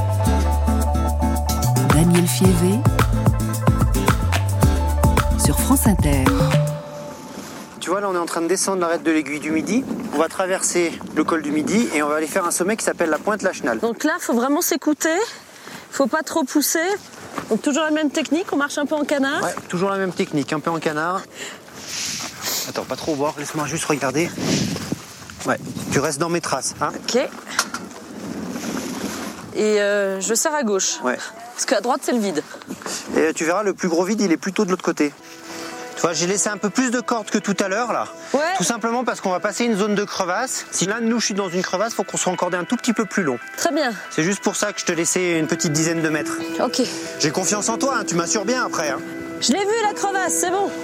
Daniel Fievé sur France Inter. Tu vois, là, on est en train de descendre l'arête de l'aiguille du Midi. On va traverser le col du Midi et on va aller faire un sommet qui s'appelle la Pointe Lachenal. Donc là, il faut vraiment s'écouter. Il faut pas trop pousser. Donc toujours la même technique, on marche un peu en canard. Ouais, toujours la même technique, un peu en canard. Attends, pas trop voir, laisse-moi juste regarder. Ouais, tu restes dans mes traces, hein. Ok. Et euh, je serre à gauche. Ouais. Parce qu'à droite, c'est le vide. Et tu verras, le plus gros vide, il est plutôt de l'autre côté. Tu vois, j'ai laissé un peu plus de cordes que tout à l'heure, là. Ouais. Tout simplement parce qu'on va passer une zone de crevasse. Si l'un de nous chute dans une crevasse, il faut qu'on soit encordé un tout petit peu plus long. Très bien. C'est juste pour ça que je te laissais une petite dizaine de mètres. Ok. J'ai confiance en toi, hein, tu m'assures bien après. Hein. Je l'ai vu, la crevasse, c'est bon.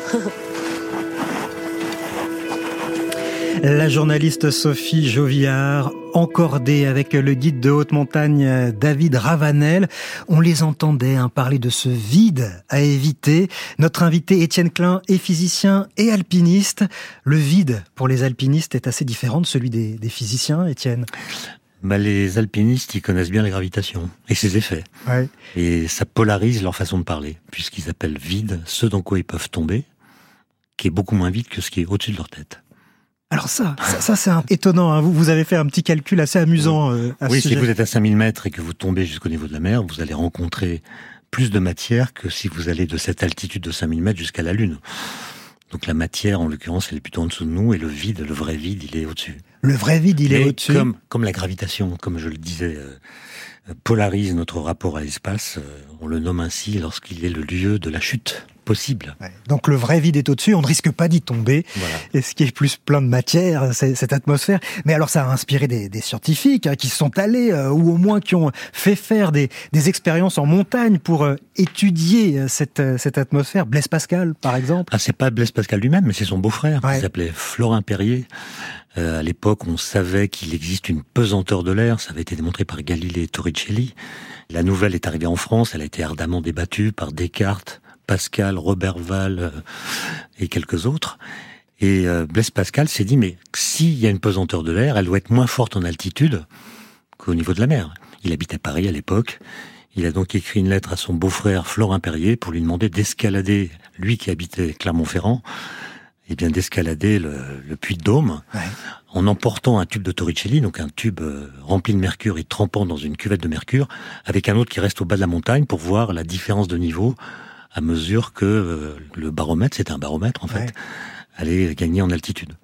La journaliste Sophie Jovillard, encordée avec le guide de haute montagne David Ravanel. On les entendait hein, parler de ce vide à éviter. Notre invité Étienne Klein est physicien et alpiniste. Le vide pour les alpinistes est assez différent de celui des, des physiciens, Étienne. Bah, les alpinistes, ils connaissent bien la gravitation et ses effets. Ouais. Et ça polarise leur façon de parler, puisqu'ils appellent vide ce dans quoi ils peuvent tomber, qui est beaucoup moins vide que ce qui est au-dessus de leur tête. Alors ça, ça, ça c'est un... étonnant. Hein. Vous, vous avez fait un petit calcul assez amusant. Euh, à oui, ce si sujet. vous êtes à cinq mille mètres et que vous tombez jusqu'au niveau de la mer, vous allez rencontrer plus de matière que si vous allez de cette altitude de cinq mille mètres jusqu'à la Lune. Donc la matière, en l'occurrence, elle est plutôt en dessous de nous, et le vide, le vrai vide, il est au-dessus. Le vrai vide, il Mais est au-dessus. Comme, comme la gravitation, comme je le disais, euh, polarise notre rapport à l'espace, euh, on le nomme ainsi lorsqu'il est le lieu de la chute possible. Ouais. Donc le vrai vide est au-dessus, on ne risque pas d'y tomber. Voilà. Et ce qui est plus plein de matière, c'est cette atmosphère. Mais alors ça a inspiré des, des scientifiques hein, qui sont allés, euh, ou au moins qui ont fait faire des, des expériences en montagne pour euh, étudier cette, cette atmosphère. Blaise Pascal, par exemple. Ah, c'est pas Blaise Pascal lui-même, mais c'est son beau-frère, ouais. qui s'appelait Florin Perrier. Euh, à l'époque, on savait qu'il existe une pesanteur de l'air. Ça avait été démontré par Galilée Torricelli. La nouvelle est arrivée en France. Elle a été ardemment débattue par Descartes, Pascal, Roberval euh, et quelques autres. Et euh, Blaise Pascal s'est dit, mais s'il y a une pesanteur de l'air, elle doit être moins forte en altitude qu'au niveau de la mer. Il habitait Paris à l'époque. Il a donc écrit une lettre à son beau-frère Florin Perrier pour lui demander d'escalader, lui qui habitait Clermont-Ferrand, et bien d'escalader le, le puits de Dôme, ouais. en emportant un tube de Torricelli, donc un tube euh, rempli de mercure et trempant dans une cuvette de mercure, avec un autre qui reste au bas de la montagne pour voir la différence de niveau à mesure que euh, le baromètre, c'est un baromètre en fait, ouais. allait gagner en altitude. Ouais.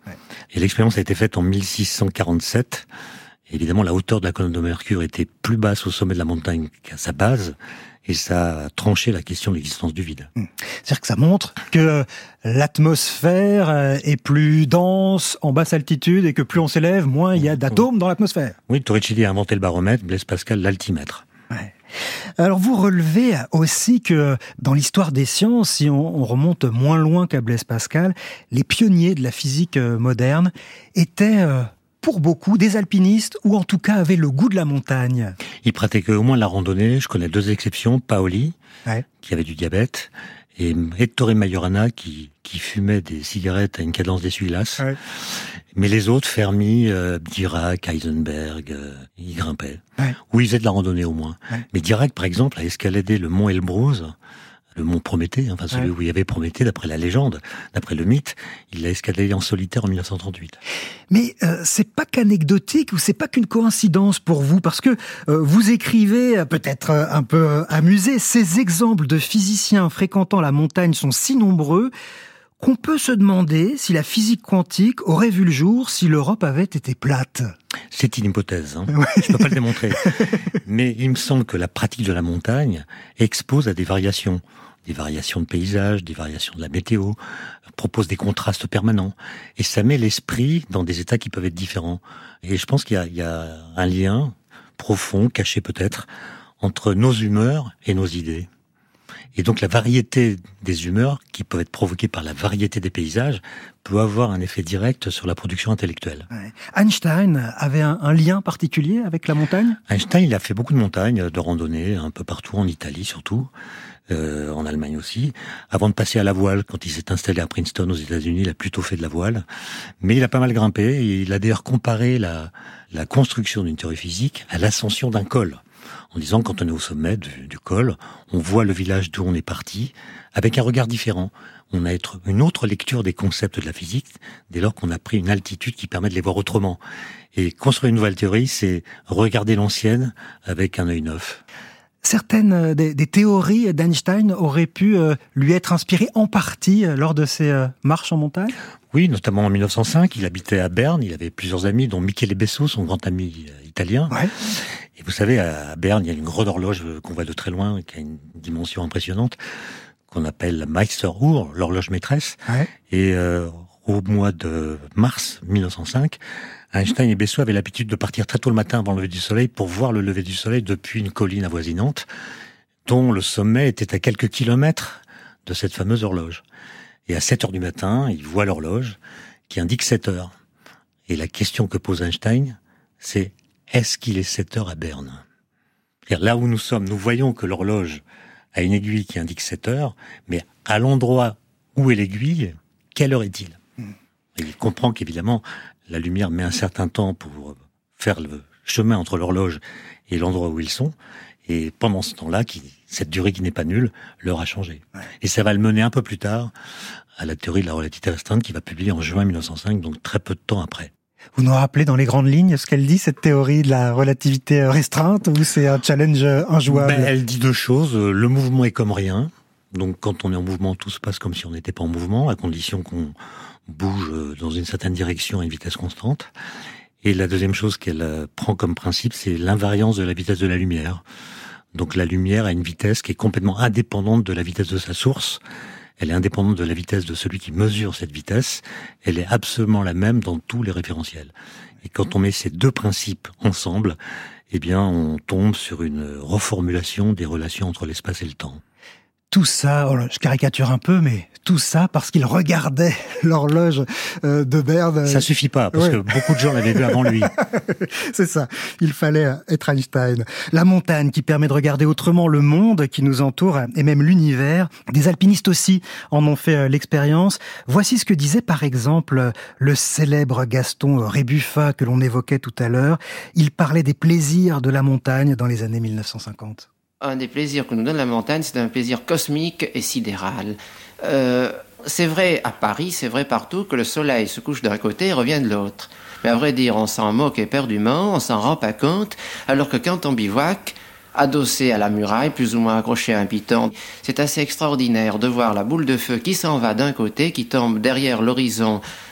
Et l'expérience a été faite en mille six cent quarante-sept. Évidemment, la hauteur de la colonne de Mercure était plus basse au sommet de la montagne qu'à sa base, et ça a tranché la question de l'existence du vide. C'est-à-dire que ça montre que l'atmosphère est plus dense en basse altitude et que plus on s'élève, moins il y a d'atomes dans l'atmosphère. Oui, Torricelli a inventé le baromètre, Blaise Pascal l'altimètre. Ouais. Alors vous relevez aussi que dans l'histoire des sciences, si on, on remonte moins loin qu'à Blaise Pascal, les pionniers de la physique moderne étaient... Euh, pour beaucoup, des alpinistes, ou en tout cas avaient le goût de la montagne. Ils pratiquaient au moins la randonnée. Je connais deux exceptions. Paoli, ouais. qui avait du diabète, et Ettore Majorana, qui, qui fumait des cigarettes à une cadence d'essuie-glace. Ouais. Mais les autres, Fermi, euh, Dirac, Heisenberg, euh, ils grimpaient. Ouais. Ou ils faisaient de la randonnée au moins. Ouais. Mais Dirac, par exemple, a escaladé le mont Elbrus, le mont Prométhée, enfin celui ouais. où il y avait Prométhée, d'après la légende, d'après le mythe, il l'a escaladé en solitaire en mille neuf cent trente-huit. Mais euh, c'est pas qu'anecdotique ou c'est pas qu'une coïncidence pour vous, parce que euh, vous écrivez, peut-être euh, un peu euh, amusé, ces exemples de physiciens fréquentant la montagne sont si nombreux qu'on peut se demander si la physique quantique aurait vu le jour si l'Europe avait été plate. C'est une hypothèse, hein. Ouais. Je peux pas le démontrer. Mais il me semble que la pratique de la montagne expose à des variations. Des variations de paysage, des variations de la météo, propose des contrastes permanents. Et ça met l'esprit dans des états qui peuvent être différents. Et je pense qu'il y a, il y a un lien profond, caché peut-être, entre nos humeurs et nos idées. Et donc la variété des humeurs, qui peuvent être provoquées par la variété des paysages, peut avoir un effet direct sur la production intellectuelle. Ouais. Einstein avait un, un lien particulier avec la montagne ? Einstein, il a fait beaucoup de montagnes, de randonnées, un peu partout, en Italie surtout, euh, en Allemagne aussi. Avant de passer à la voile, quand il s'est installé à Princeton aux États-Unis, il a plutôt fait de la voile. Mais il a pas mal grimpé, et il a d'ailleurs comparé la, la construction d'une théorie physique à l'ascension d'un col. En disant, quand on est au sommet du, du col, on voit le village d'où on est parti, avec un regard différent. On a une autre lecture des concepts de la physique, dès lors qu'on a pris une altitude qui permet de les voir autrement. Et construire une nouvelle théorie, c'est regarder l'ancienne avec un œil neuf. Certaines des, des théories d'Einstein auraient pu euh, lui être inspirées en partie lors de ses euh, marches en montagne ? Oui, notamment en mille neuf cent cinq, il habitait à Berne, il avait plusieurs amis, dont Michele Besso, son grand ami euh, italien. Ouais. Et vous savez, à Berne, il y a une grande horloge qu'on voit de très loin, qui a une dimension impressionnante, qu'on appelle la Meisteruhr, l'horloge maîtresse. Ouais. Et euh, au mois de mars mille neuf cent cinq, Einstein et Besso avaient l'habitude de partir très tôt le matin avant le lever du soleil pour voir le lever du soleil depuis une colline avoisinante, dont le sommet était à quelques kilomètres de cette fameuse horloge. Et à sept heures du matin, ils voient l'horloge qui indique sept heures. Et la question que pose Einstein, c'est: est-ce qu'il est sept heures à Berne ? C'est-à-dire, là où nous sommes, nous voyons que l'horloge a une aiguille qui indique sept heures, mais à l'endroit où est l'aiguille, quelle heure est-il ? Et il comprend qu'évidemment, la lumière met un certain temps pour faire le chemin entre l'horloge et l'endroit où ils sont. Et pendant ce temps-là, qui, cette durée qui n'est pas nulle, l'heure a changé. Ouais. Et ça va le mener un peu plus tard à la théorie de la relativité restreinte qui va publier en juin mille neuf cent cinq, donc très peu de temps après. Vous nous rappelez dans les grandes lignes ce qu'elle dit, cette théorie de la relativité restreinte, ou c'est un challenge injouable ? Ben, elle dit deux choses. Le mouvement est comme rien. Donc quand on est en mouvement, tout se passe comme si on n'était pas en mouvement, à condition qu'on bouge dans une certaine direction à une vitesse constante. Et la deuxième chose qu'elle prend comme principe, c'est l'invariance de la vitesse de la lumière. Donc la lumière a une vitesse qui est complètement indépendante de la vitesse de sa source. Elle est indépendante de la vitesse de celui qui mesure cette vitesse. Elle est absolument la même dans tous les référentiels. Et quand on met ces deux principes ensemble, eh bien, on tombe sur une reformulation des relations entre l'espace et le temps. Tout ça, oh là, je caricature un peu, mais tout ça parce qu'il regardait l'horloge euh, de Berne. Ça suffit pas, parce ouais. que beaucoup de gens l'avaient vu avant lui. C'est ça, il fallait être Einstein. La montagne qui permet de regarder autrement le monde qui nous entoure et même l'univers. Des alpinistes aussi en ont fait l'expérience. Voici ce que disait par exemple le célèbre Gaston Rébuffat que l'on évoquait tout à l'heure. Il parlait des plaisirs de la montagne dans les années mille neuf cent cinquante. Un des plaisirs que nous donne la montagne, c'est un plaisir cosmique et sidéral. Euh, c'est vrai à Paris, c'est vrai partout, que le soleil se couche d'un côté et revient de l'autre. Mais à vrai dire, on s'en moque éperdument, on s'en rend pas compte, alors que quand on bivouac, adossé à la muraille, plus ou moins accroché à un piton, c'est assez extraordinaire de voir la boule de feu qui s'en va d'un côté, qui tombe derrière l'horizon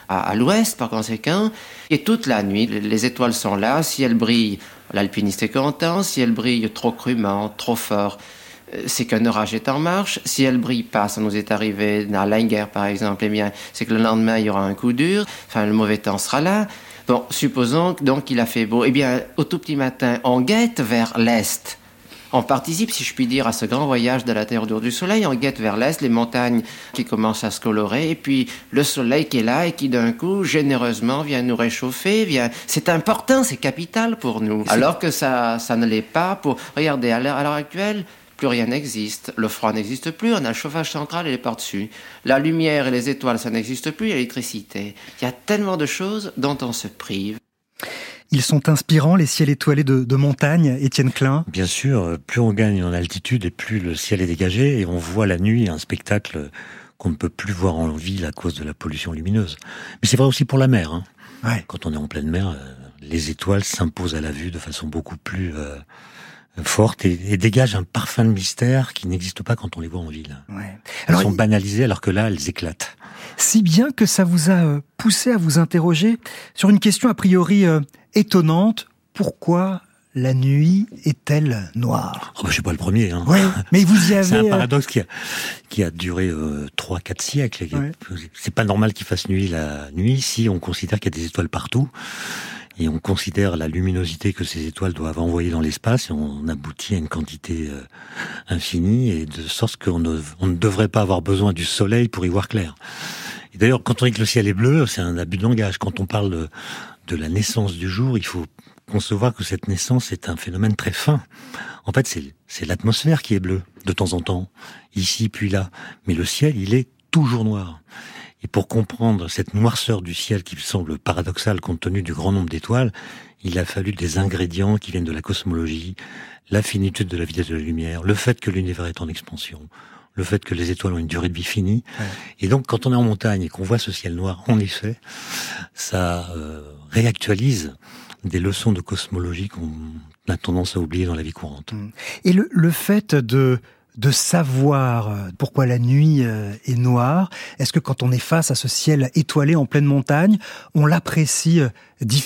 à, à l'ouest par conséquent. Et toute la nuit, les étoiles sont là. Si elles brillent, l'alpiniste est content. Si elles brillent trop crûment, trop fort, c'est qu'un orage est en marche. Si elles brillent pas, ça nous est arrivé à Langer par exemple, eh bien, c'est que le lendemain il y aura un coup dur. Enfin, le mauvais temps sera là. Bon, supposons donc qu'il a fait beau. Eh bien, au tout petit matin, on guette vers l'est. On participe, si je puis dire, à ce grand voyage de la Terre autour du Soleil. On guette vers l'est, les montagnes qui commencent à se colorer, et puis le Soleil qui est là et qui, d'un coup, généreusement, vient nous réchauffer. Vient... C'est important, c'est capital pour nous. Alors que ça, ça ne l'est pas pour... Regardez, à l'heure, à l'heure actuelle, plus rien n'existe. Le froid n'existe plus, on a le chauffage central et les par-dessus. La lumière et les étoiles, ça n'existe plus, l'électricité. Il y a tellement de choses dont on se prive. Ils sont inspirants, les ciels étoilés de, de montagne, Étienne Klein. Bien sûr, plus on gagne en altitude et plus le ciel est dégagé et on voit la nuit un spectacle qu'on ne peut plus voir en ville à cause de la pollution lumineuse. Mais c'est vrai aussi pour la mer. Hein. Ouais. Quand on est en pleine mer, les étoiles s'imposent à la vue de façon beaucoup plus euh, forte et, et dégagent un parfum de mystère qui n'existe pas quand on les voit en ville. Ouais. Elles Alors, sont banalisées alors que là, elles éclatent. Si bien que ça vous a poussé à vous interroger sur une question a priori euh, étonnante. Pourquoi la nuit est-elle noire ? Oh bah, je suis pas le premier. Hein. Ouais, mais vous y avez... C'est un paradoxe qui a, qui a duré euh, trois quatre siècles. Ouais. C'est pas normal qu'il fasse nuit la nuit si on considère qu'il y a des étoiles partout. Et on considère la luminosité que ces étoiles doivent envoyer dans l'espace et on aboutit à une quantité euh, infinie et de sorte qu'on ne, on ne devrait pas avoir besoin du soleil pour y voir clair. Et d'ailleurs, quand on dit que le ciel est bleu, c'est un abus de langage. Quand on parle de, de la naissance du jour, il faut concevoir que cette naissance est un phénomène très fin. En fait, c'est, c'est l'atmosphère qui est bleue, de temps en temps, ici puis là. Mais le ciel, il est toujours noir. Et pour comprendre cette noirceur du ciel qui semble paradoxale compte tenu du grand nombre d'étoiles, il a fallu des ingrédients qui viennent de la cosmologie, la finitude de la vitesse de la lumière, le fait que l'univers est en expansion, le fait que les étoiles ont une durée de vie finie. Ouais. Et donc, quand on est en montagne et qu'on voit ce ciel noir, en effet, ça euh, réactualise des leçons de cosmologie qu'on a tendance à oublier dans la vie courante. Et le, le fait de... de savoir pourquoi la nuit est noire, est-ce que quand on est face à ce ciel étoilé en pleine montagne, on l'apprécie différemment ?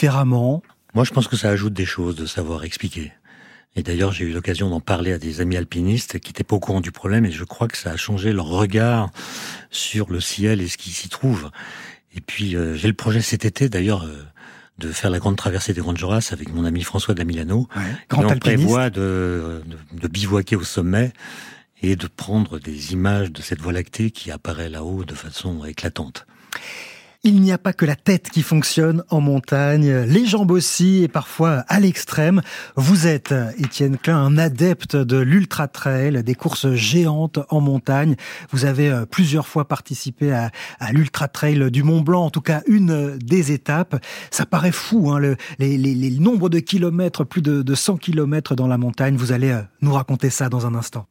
Moi, je pense que ça ajoute des choses de savoir expliquer. Et d'ailleurs, j'ai eu l'occasion d'en parler à des amis alpinistes qui n'étaient pas au courant du problème et je crois que ça a changé leur regard sur le ciel et ce qui s'y trouve. Et puis, euh, j'ai le projet cet été, d'ailleurs, euh, de faire la grande traversée des Grandes Jorasses avec mon ami François de la Milano. Ouais, grand et on alpiniste. prévoit de, de, de bivouaquer au sommet et de prendre des images de cette Voie lactée qui apparaît là-haut de façon éclatante. Il n'y a pas que la tête qui fonctionne en montagne, les jambes aussi, et parfois à l'extrême. Vous êtes, Étienne Klein, un adepte de l'ultra-trail, des courses géantes en montagne. Vous avez plusieurs fois participé à, à l'ultra-trail du Mont Blanc, en tout cas une des étapes. Ça paraît fou, hein, le, les, les, les nombres de kilomètres, plus de, de cent kilomètres dans la montagne. Vous allez nous raconter ça dans un instant.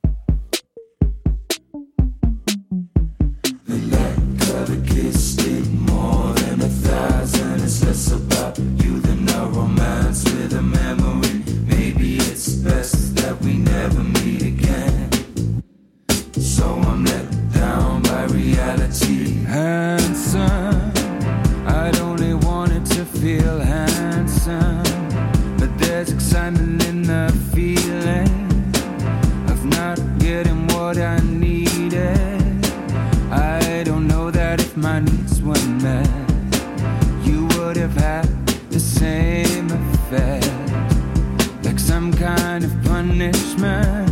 It's less about you than a romance with a memory. Maybe it's best that we never meet again. So I'm let down by reality. Handsome, I'd only wanted to feel handsome, but there's excitement in the feeling of not getting what I needed. I don't know that if my needs were met, would have had the same effect, like some kind of punishment.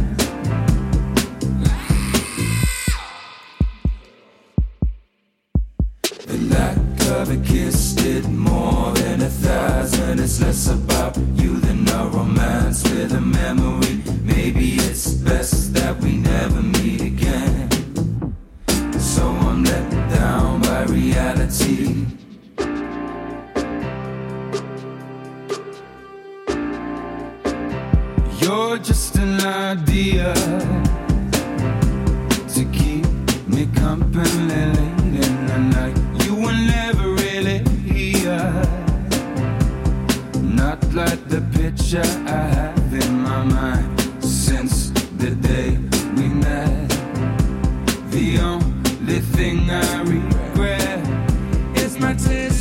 The lack of a kiss did more than a thousand. It's less about you than a romance with a memory. Maybe it's best that we never meet again. So I'm let down by reality. You're just an idea to keep me company late in the night. You were never really here, not like the picture I have in my mind since the day we met. The only thing I regret is my tears.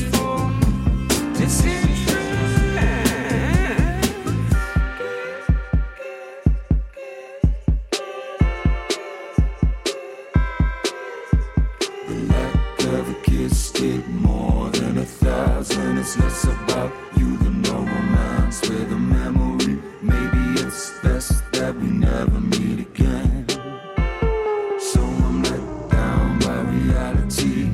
It's less about you than no romance with a memory. Maybe it's best that we never meet again. So I'm let down by reality.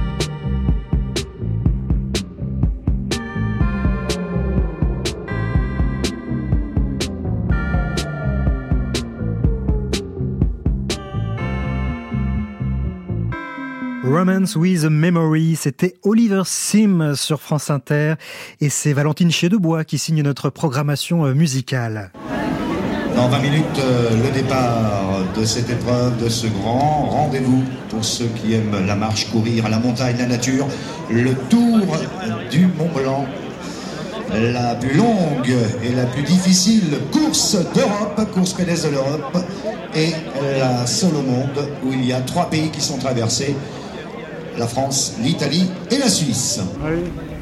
Romance with a Memory, c'était Oliver Sim sur France Inter et c'est Valentine Chédebois qui signe notre programmation musicale. Dans vingt minutes, le départ de cette épreuve, de ce grand rendez-vous pour ceux qui aiment la marche, courir à la montagne, la nature, le tour du Mont-Blanc. La plus longue et la plus difficile course d'Europe, course pédestre de l'Europe, et la seule au monde où il y a trois pays qui sont traversés. La France, l'Italie et la Suisse. Oui.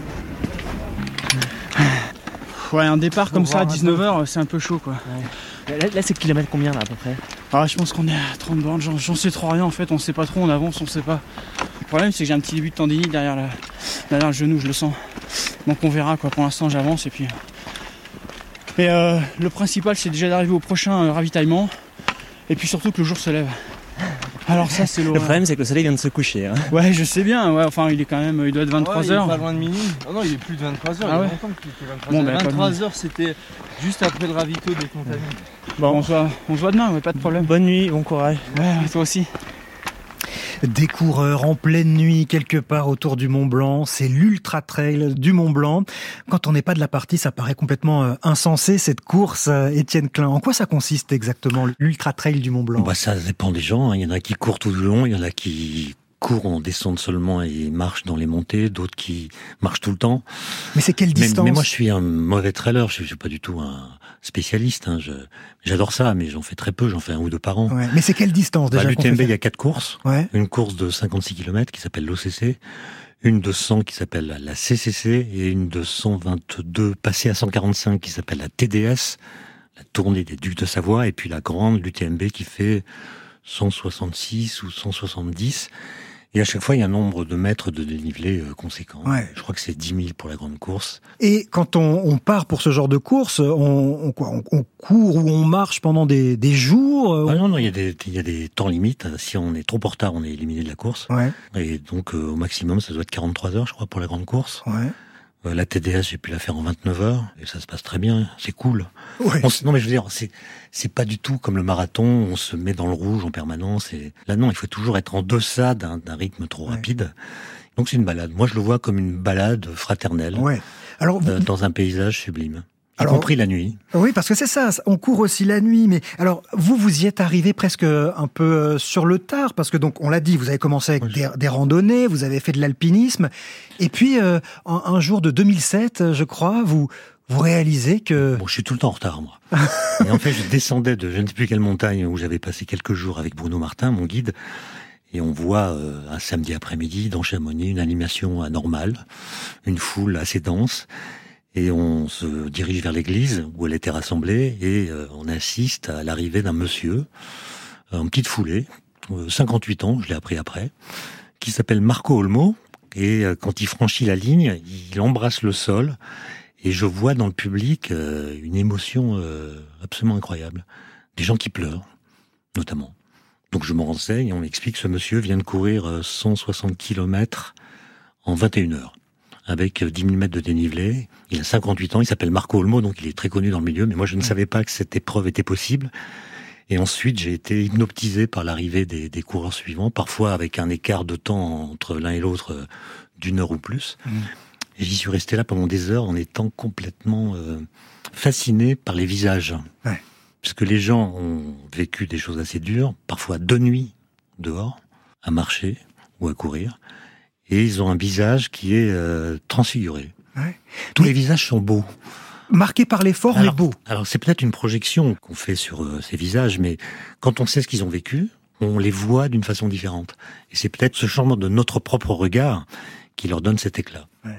Ouais, un départ comme ça à dix-neuf heures, c'est un peu chaud quoi. Ouais. Là, là c'est kilomètre combien là à peu près? Ah, je pense qu'on est à trente bornes, j'en, j'en sais trop rien en fait, on sait pas trop, on avance, on sait pas. Le problème c'est que j'ai un petit début de tendinite derrière, la, derrière le genou, je le sens. Donc on verra quoi, pour l'instant j'avance et puis... Mais euh, le principal c'est déjà d'arriver au prochain euh, ravitaillement et puis surtout que le jour se lève. Alors ça c'est le problème c'est que le soleil vient de se coucher. Hein. Ouais je sais bien, ouais, enfin il est quand même, il doit être vingt-trois heures. Ouais, il est pas loin de minuit. Oh non il est plus de vingt-trois heures, ah il y ouais. a longtemps qu'il était vingt-trois bon, heures. Bah, vingt-trois heures c'était juste après le ravito des contaminées. Bon on se voit, on se voit demain, ouais, pas de problème. Bonne nuit, bon courage. Ouais toi aussi. Des coureurs en pleine nuit quelque part autour du Mont Blanc, c'est l'Ultra Trail du Mont Blanc. Quand on n'est pas de la partie, ça paraît complètement insensé cette course. Étienne Klein, en quoi ça consiste exactement l'Ultra Trail du Mont Blanc? Bah ça dépend des gens, il y en a qui courent tout le long, il y en a qui courent en descente seulement et marchent dans les montées, d'autres qui marchent tout le temps. Mais c'est quelle distance? mais, mais moi je suis un mauvais trailer, je suis pas du tout un spécialiste. Hein. Je, j'adore ça, mais j'en fais très peu, j'en fais un ou deux par an. Ouais. Mais c'est quelle distance déjà? Bah, l'U T M B, il y a quatre courses. Ouais. Une course de cinquante-six kilomètres qui s'appelle l'O C C, une de cent qui s'appelle la C C C et une de cent vingt-deux passée à cent quarante-cinq qui s'appelle la T D S, la tournée des Ducs de Savoie, et puis la grande l'U T M B qui fait cent soixante-six ou cent soixante-dix. Et à chaque fois, il y a un nombre de mètres de dénivelé euh, conséquent. Ouais. Je crois que c'est dix mille pour la grande course. Et quand on, on part pour ce genre de course, on, on, on, on court ou on marche pendant des, des jours? Ah non, non, il y a des, il y a des temps limites. Si on est trop en retard, on est éliminé de la course. Ouais. Et donc, euh, au maximum, ça doit être quarante-trois heures, je crois, pour la grande course. Ouais. Euh, la T D S, j'ai pu la faire en vingt-neuf heures. Et ça se passe très bien. C'est cool. Ouais. On se, non, mais je veux dire, c'est, c'est pas du tout comme le marathon. On se met dans le rouge en permanence. Et là, non, il faut toujours être en deçà d'un, d'un rythme trop ouais. rapide. Donc, c'est une balade. Moi, je le vois comme une balade fraternelle. Ouais. Alors, vous... euh, dans un paysage sublime. Y alors, compris la nuit. Oui, parce que c'est ça, on court aussi la nuit. Mais alors, vous, vous y êtes arrivé presque un peu sur le tard, parce que donc, on l'a dit, vous avez commencé avec oui. des, des randonnées, vous avez fait de l'alpinisme, et puis euh, un, un jour de deux mille sept, je crois, vous vous réalisez que... Bon, je suis tout le temps en retard, moi. Et en fait, je descendais de je ne sais plus quelle montagne où j'avais passé quelques jours avec Bruno Martin, mon guide, et on voit euh, un samedi après-midi dans Chamonix une animation anormale, une foule assez dense. Et on se dirige vers l'église où elle était rassemblée et euh, on assiste à l'arrivée d'un monsieur euh, en petite foulée, euh, cinquante-huit ans, je l'ai appris après, qui s'appelle Marco Olmo. Et euh, quand il franchit la ligne, il embrasse le sol et je vois dans le public euh, une émotion euh, absolument incroyable. Des gens qui pleurent, notamment. Donc je me renseigne et on m'explique que ce monsieur vient de courir euh, cent soixante kilomètres en vingt et une heures. Avec dix mille mètres de dénivelé. Il a cinquante-huit ans, il s'appelle Marco Olmo, donc il est très connu dans le milieu, mais moi je ne savais pas que cette épreuve était possible. Et ensuite, j'ai été hypnotisé par l'arrivée des, des coureurs suivants, parfois avec un écart de temps entre l'un et l'autre d'une heure ou plus. Mmh. Et j'y suis resté là pendant des heures en étant complètement euh, fasciné par les visages. Ouais. Parce que les gens ont vécu des choses assez dures, parfois deux nuits dehors, à marcher ou à courir. Et ils ont un visage qui est euh, transfiguré. Ouais. Tous mais les visages sont beaux. Marqués par l'effort, alors, mais beaux. Alors c'est peut-être une projection qu'on fait sur euh, ces visages, mais quand on sait ce qu'ils ont vécu, on les voit d'une façon différente. Et c'est peut-être ce changement de notre propre regard qui leur donne cet éclat. Ouais.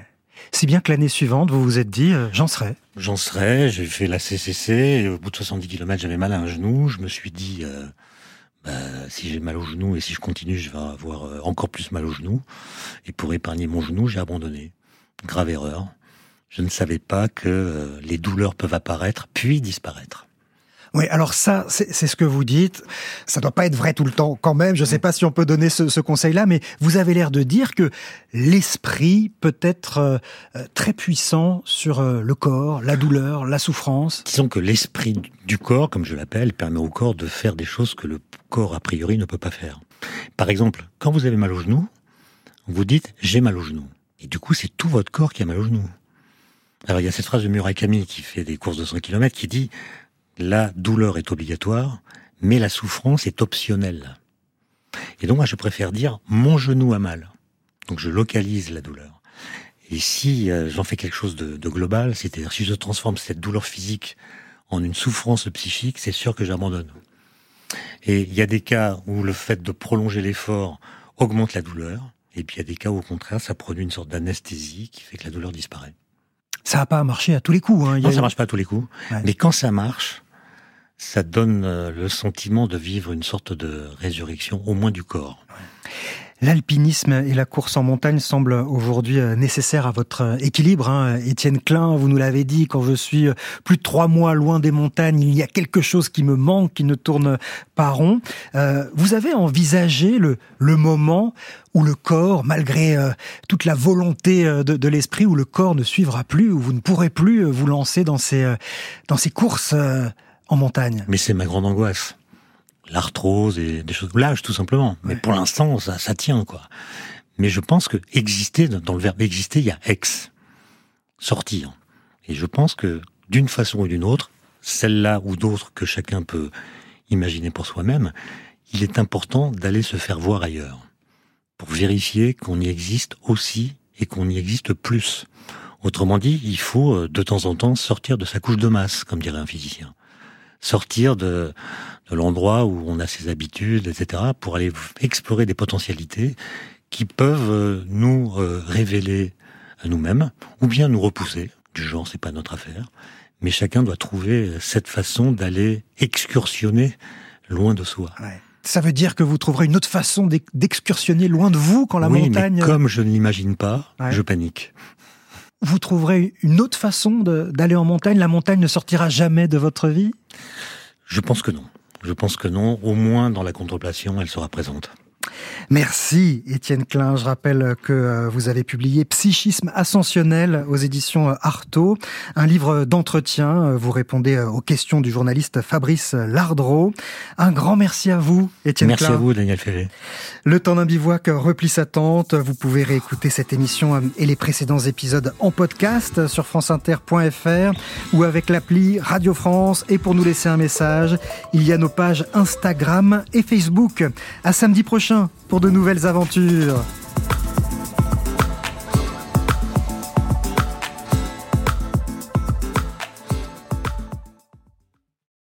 Si bien que l'année suivante, vous vous êtes dit, euh, j'en serai. J'en serai, j'ai fait la C C C, et au bout de soixante-dix kilomètres, j'avais mal à un genou. Je me suis dit, euh, bah, si j'ai mal au genou et si je continue, je vais avoir euh, encore plus mal au genou. Et pour épargner mon genou, j'ai abandonné. Grave erreur. Je ne savais pas que euh, les douleurs peuvent apparaître, puis disparaître. Oui, alors ça, c'est, c'est ce que vous dites. Ça doit pas être vrai tout le temps quand même. Je sais pas si on peut donner ce, ce conseil-là, mais vous avez l'air de dire que l'esprit peut être euh, très puissant sur euh, le corps, la douleur, la souffrance. Disons que l'esprit du corps, comme je l'appelle, permet au corps de faire des choses que le corps, a priori, ne peut pas faire. Par exemple, quand vous avez mal au genou, vous dites « j'ai mal au genou ». Et du coup, c'est tout votre corps qui a mal au genou. Alors, il y a cette phrase de Murakami qui fait des courses de cent kilomètres qui dit « la douleur est obligatoire, mais la souffrance est optionnelle ». Et donc, moi, je préfère dire « mon genou a mal ». Donc, je localise la douleur. Et si euh, j'en fais quelque chose de, de global, c'est-à-dire si je transforme cette douleur physique en une souffrance psychique, c'est sûr que j'abandonne. Et il y a des cas où le fait de prolonger l'effort augmente la douleur, et puis il y a des cas où, au contraire, ça produit une sorte d'anesthésie qui fait que la douleur disparaît. Ça n'a pas marché à tous les coups. Hein. Non, a... ça marche pas à tous les coups. Ouais. Mais quand ça marche, ça donne le sentiment de vivre une sorte de résurrection, au moins du corps. Ouais. L'alpinisme et la course en montagne semblent aujourd'hui nécessaires à votre équilibre. Hein. Étienne Klein, vous nous l'avez dit, quand je suis plus de trois mois loin des montagnes, il y a quelque chose qui me manque, qui ne tourne pas rond. Euh, vous avez envisagé le, le moment où le corps, malgré euh, toute la volonté de, de l'esprit, où le corps ne suivra plus, où vous ne pourrez plus vous lancer dans ces, euh, dans ces courses euh, en montagne? Mais c'est ma grande angoisse. L'arthrose et des choses, l'âge tout simplement. Mais ouais. Pour l'instant, ça, ça tient, quoi. Mais je pense que exister, dans le verbe exister, il y a ex, sortir. Et je pense que d'une façon ou d'une autre, celle-là ou d'autres que chacun peut imaginer pour soi-même, il est important d'aller se faire voir ailleurs. Pour vérifier qu'on y existe aussi et qu'on y existe plus. Autrement dit, il faut de temps en temps sortir de sa couche de masse, comme dirait un physicien. Sortir de, de l'endroit où on a ses habitudes, et cetera, pour aller explorer des potentialités qui peuvent nous euh, révéler à nous-mêmes, ou bien nous repousser, du genre c'est pas notre affaire, mais chacun doit trouver cette façon d'aller excursionner loin de soi. Ouais. Ça veut dire que vous trouverez une autre façon d'excursionner loin de vous quand la oui, montagne... mais comme je ne l'imagine pas, ouais. je panique. Vous trouverez une autre façon de, d'aller en montagne? La montagne ne sortira jamais de votre vie? Je pense que non. Je pense que non. Au moins, dans la contemplation, elle sera présente. Merci Étienne Klein. Je rappelle que vous avez publié Psychisme ascensionnel aux éditions Artaud, un livre d'entretien. Vous répondez aux questions du journaliste Fabrice Lardreau. Un grand merci à vous, Étienne merci Klein. Merci à vous, Daniel Févé. Le temps d'un bivouac replie sa tente. Vous pouvez réécouter cette émission et les précédents épisodes en podcast sur franceinter point f r ou avec l'appli Radio France. Et pour nous laisser un message, il y a nos pages Instagram et Facebook. À samedi prochain pour de nouvelles aventures.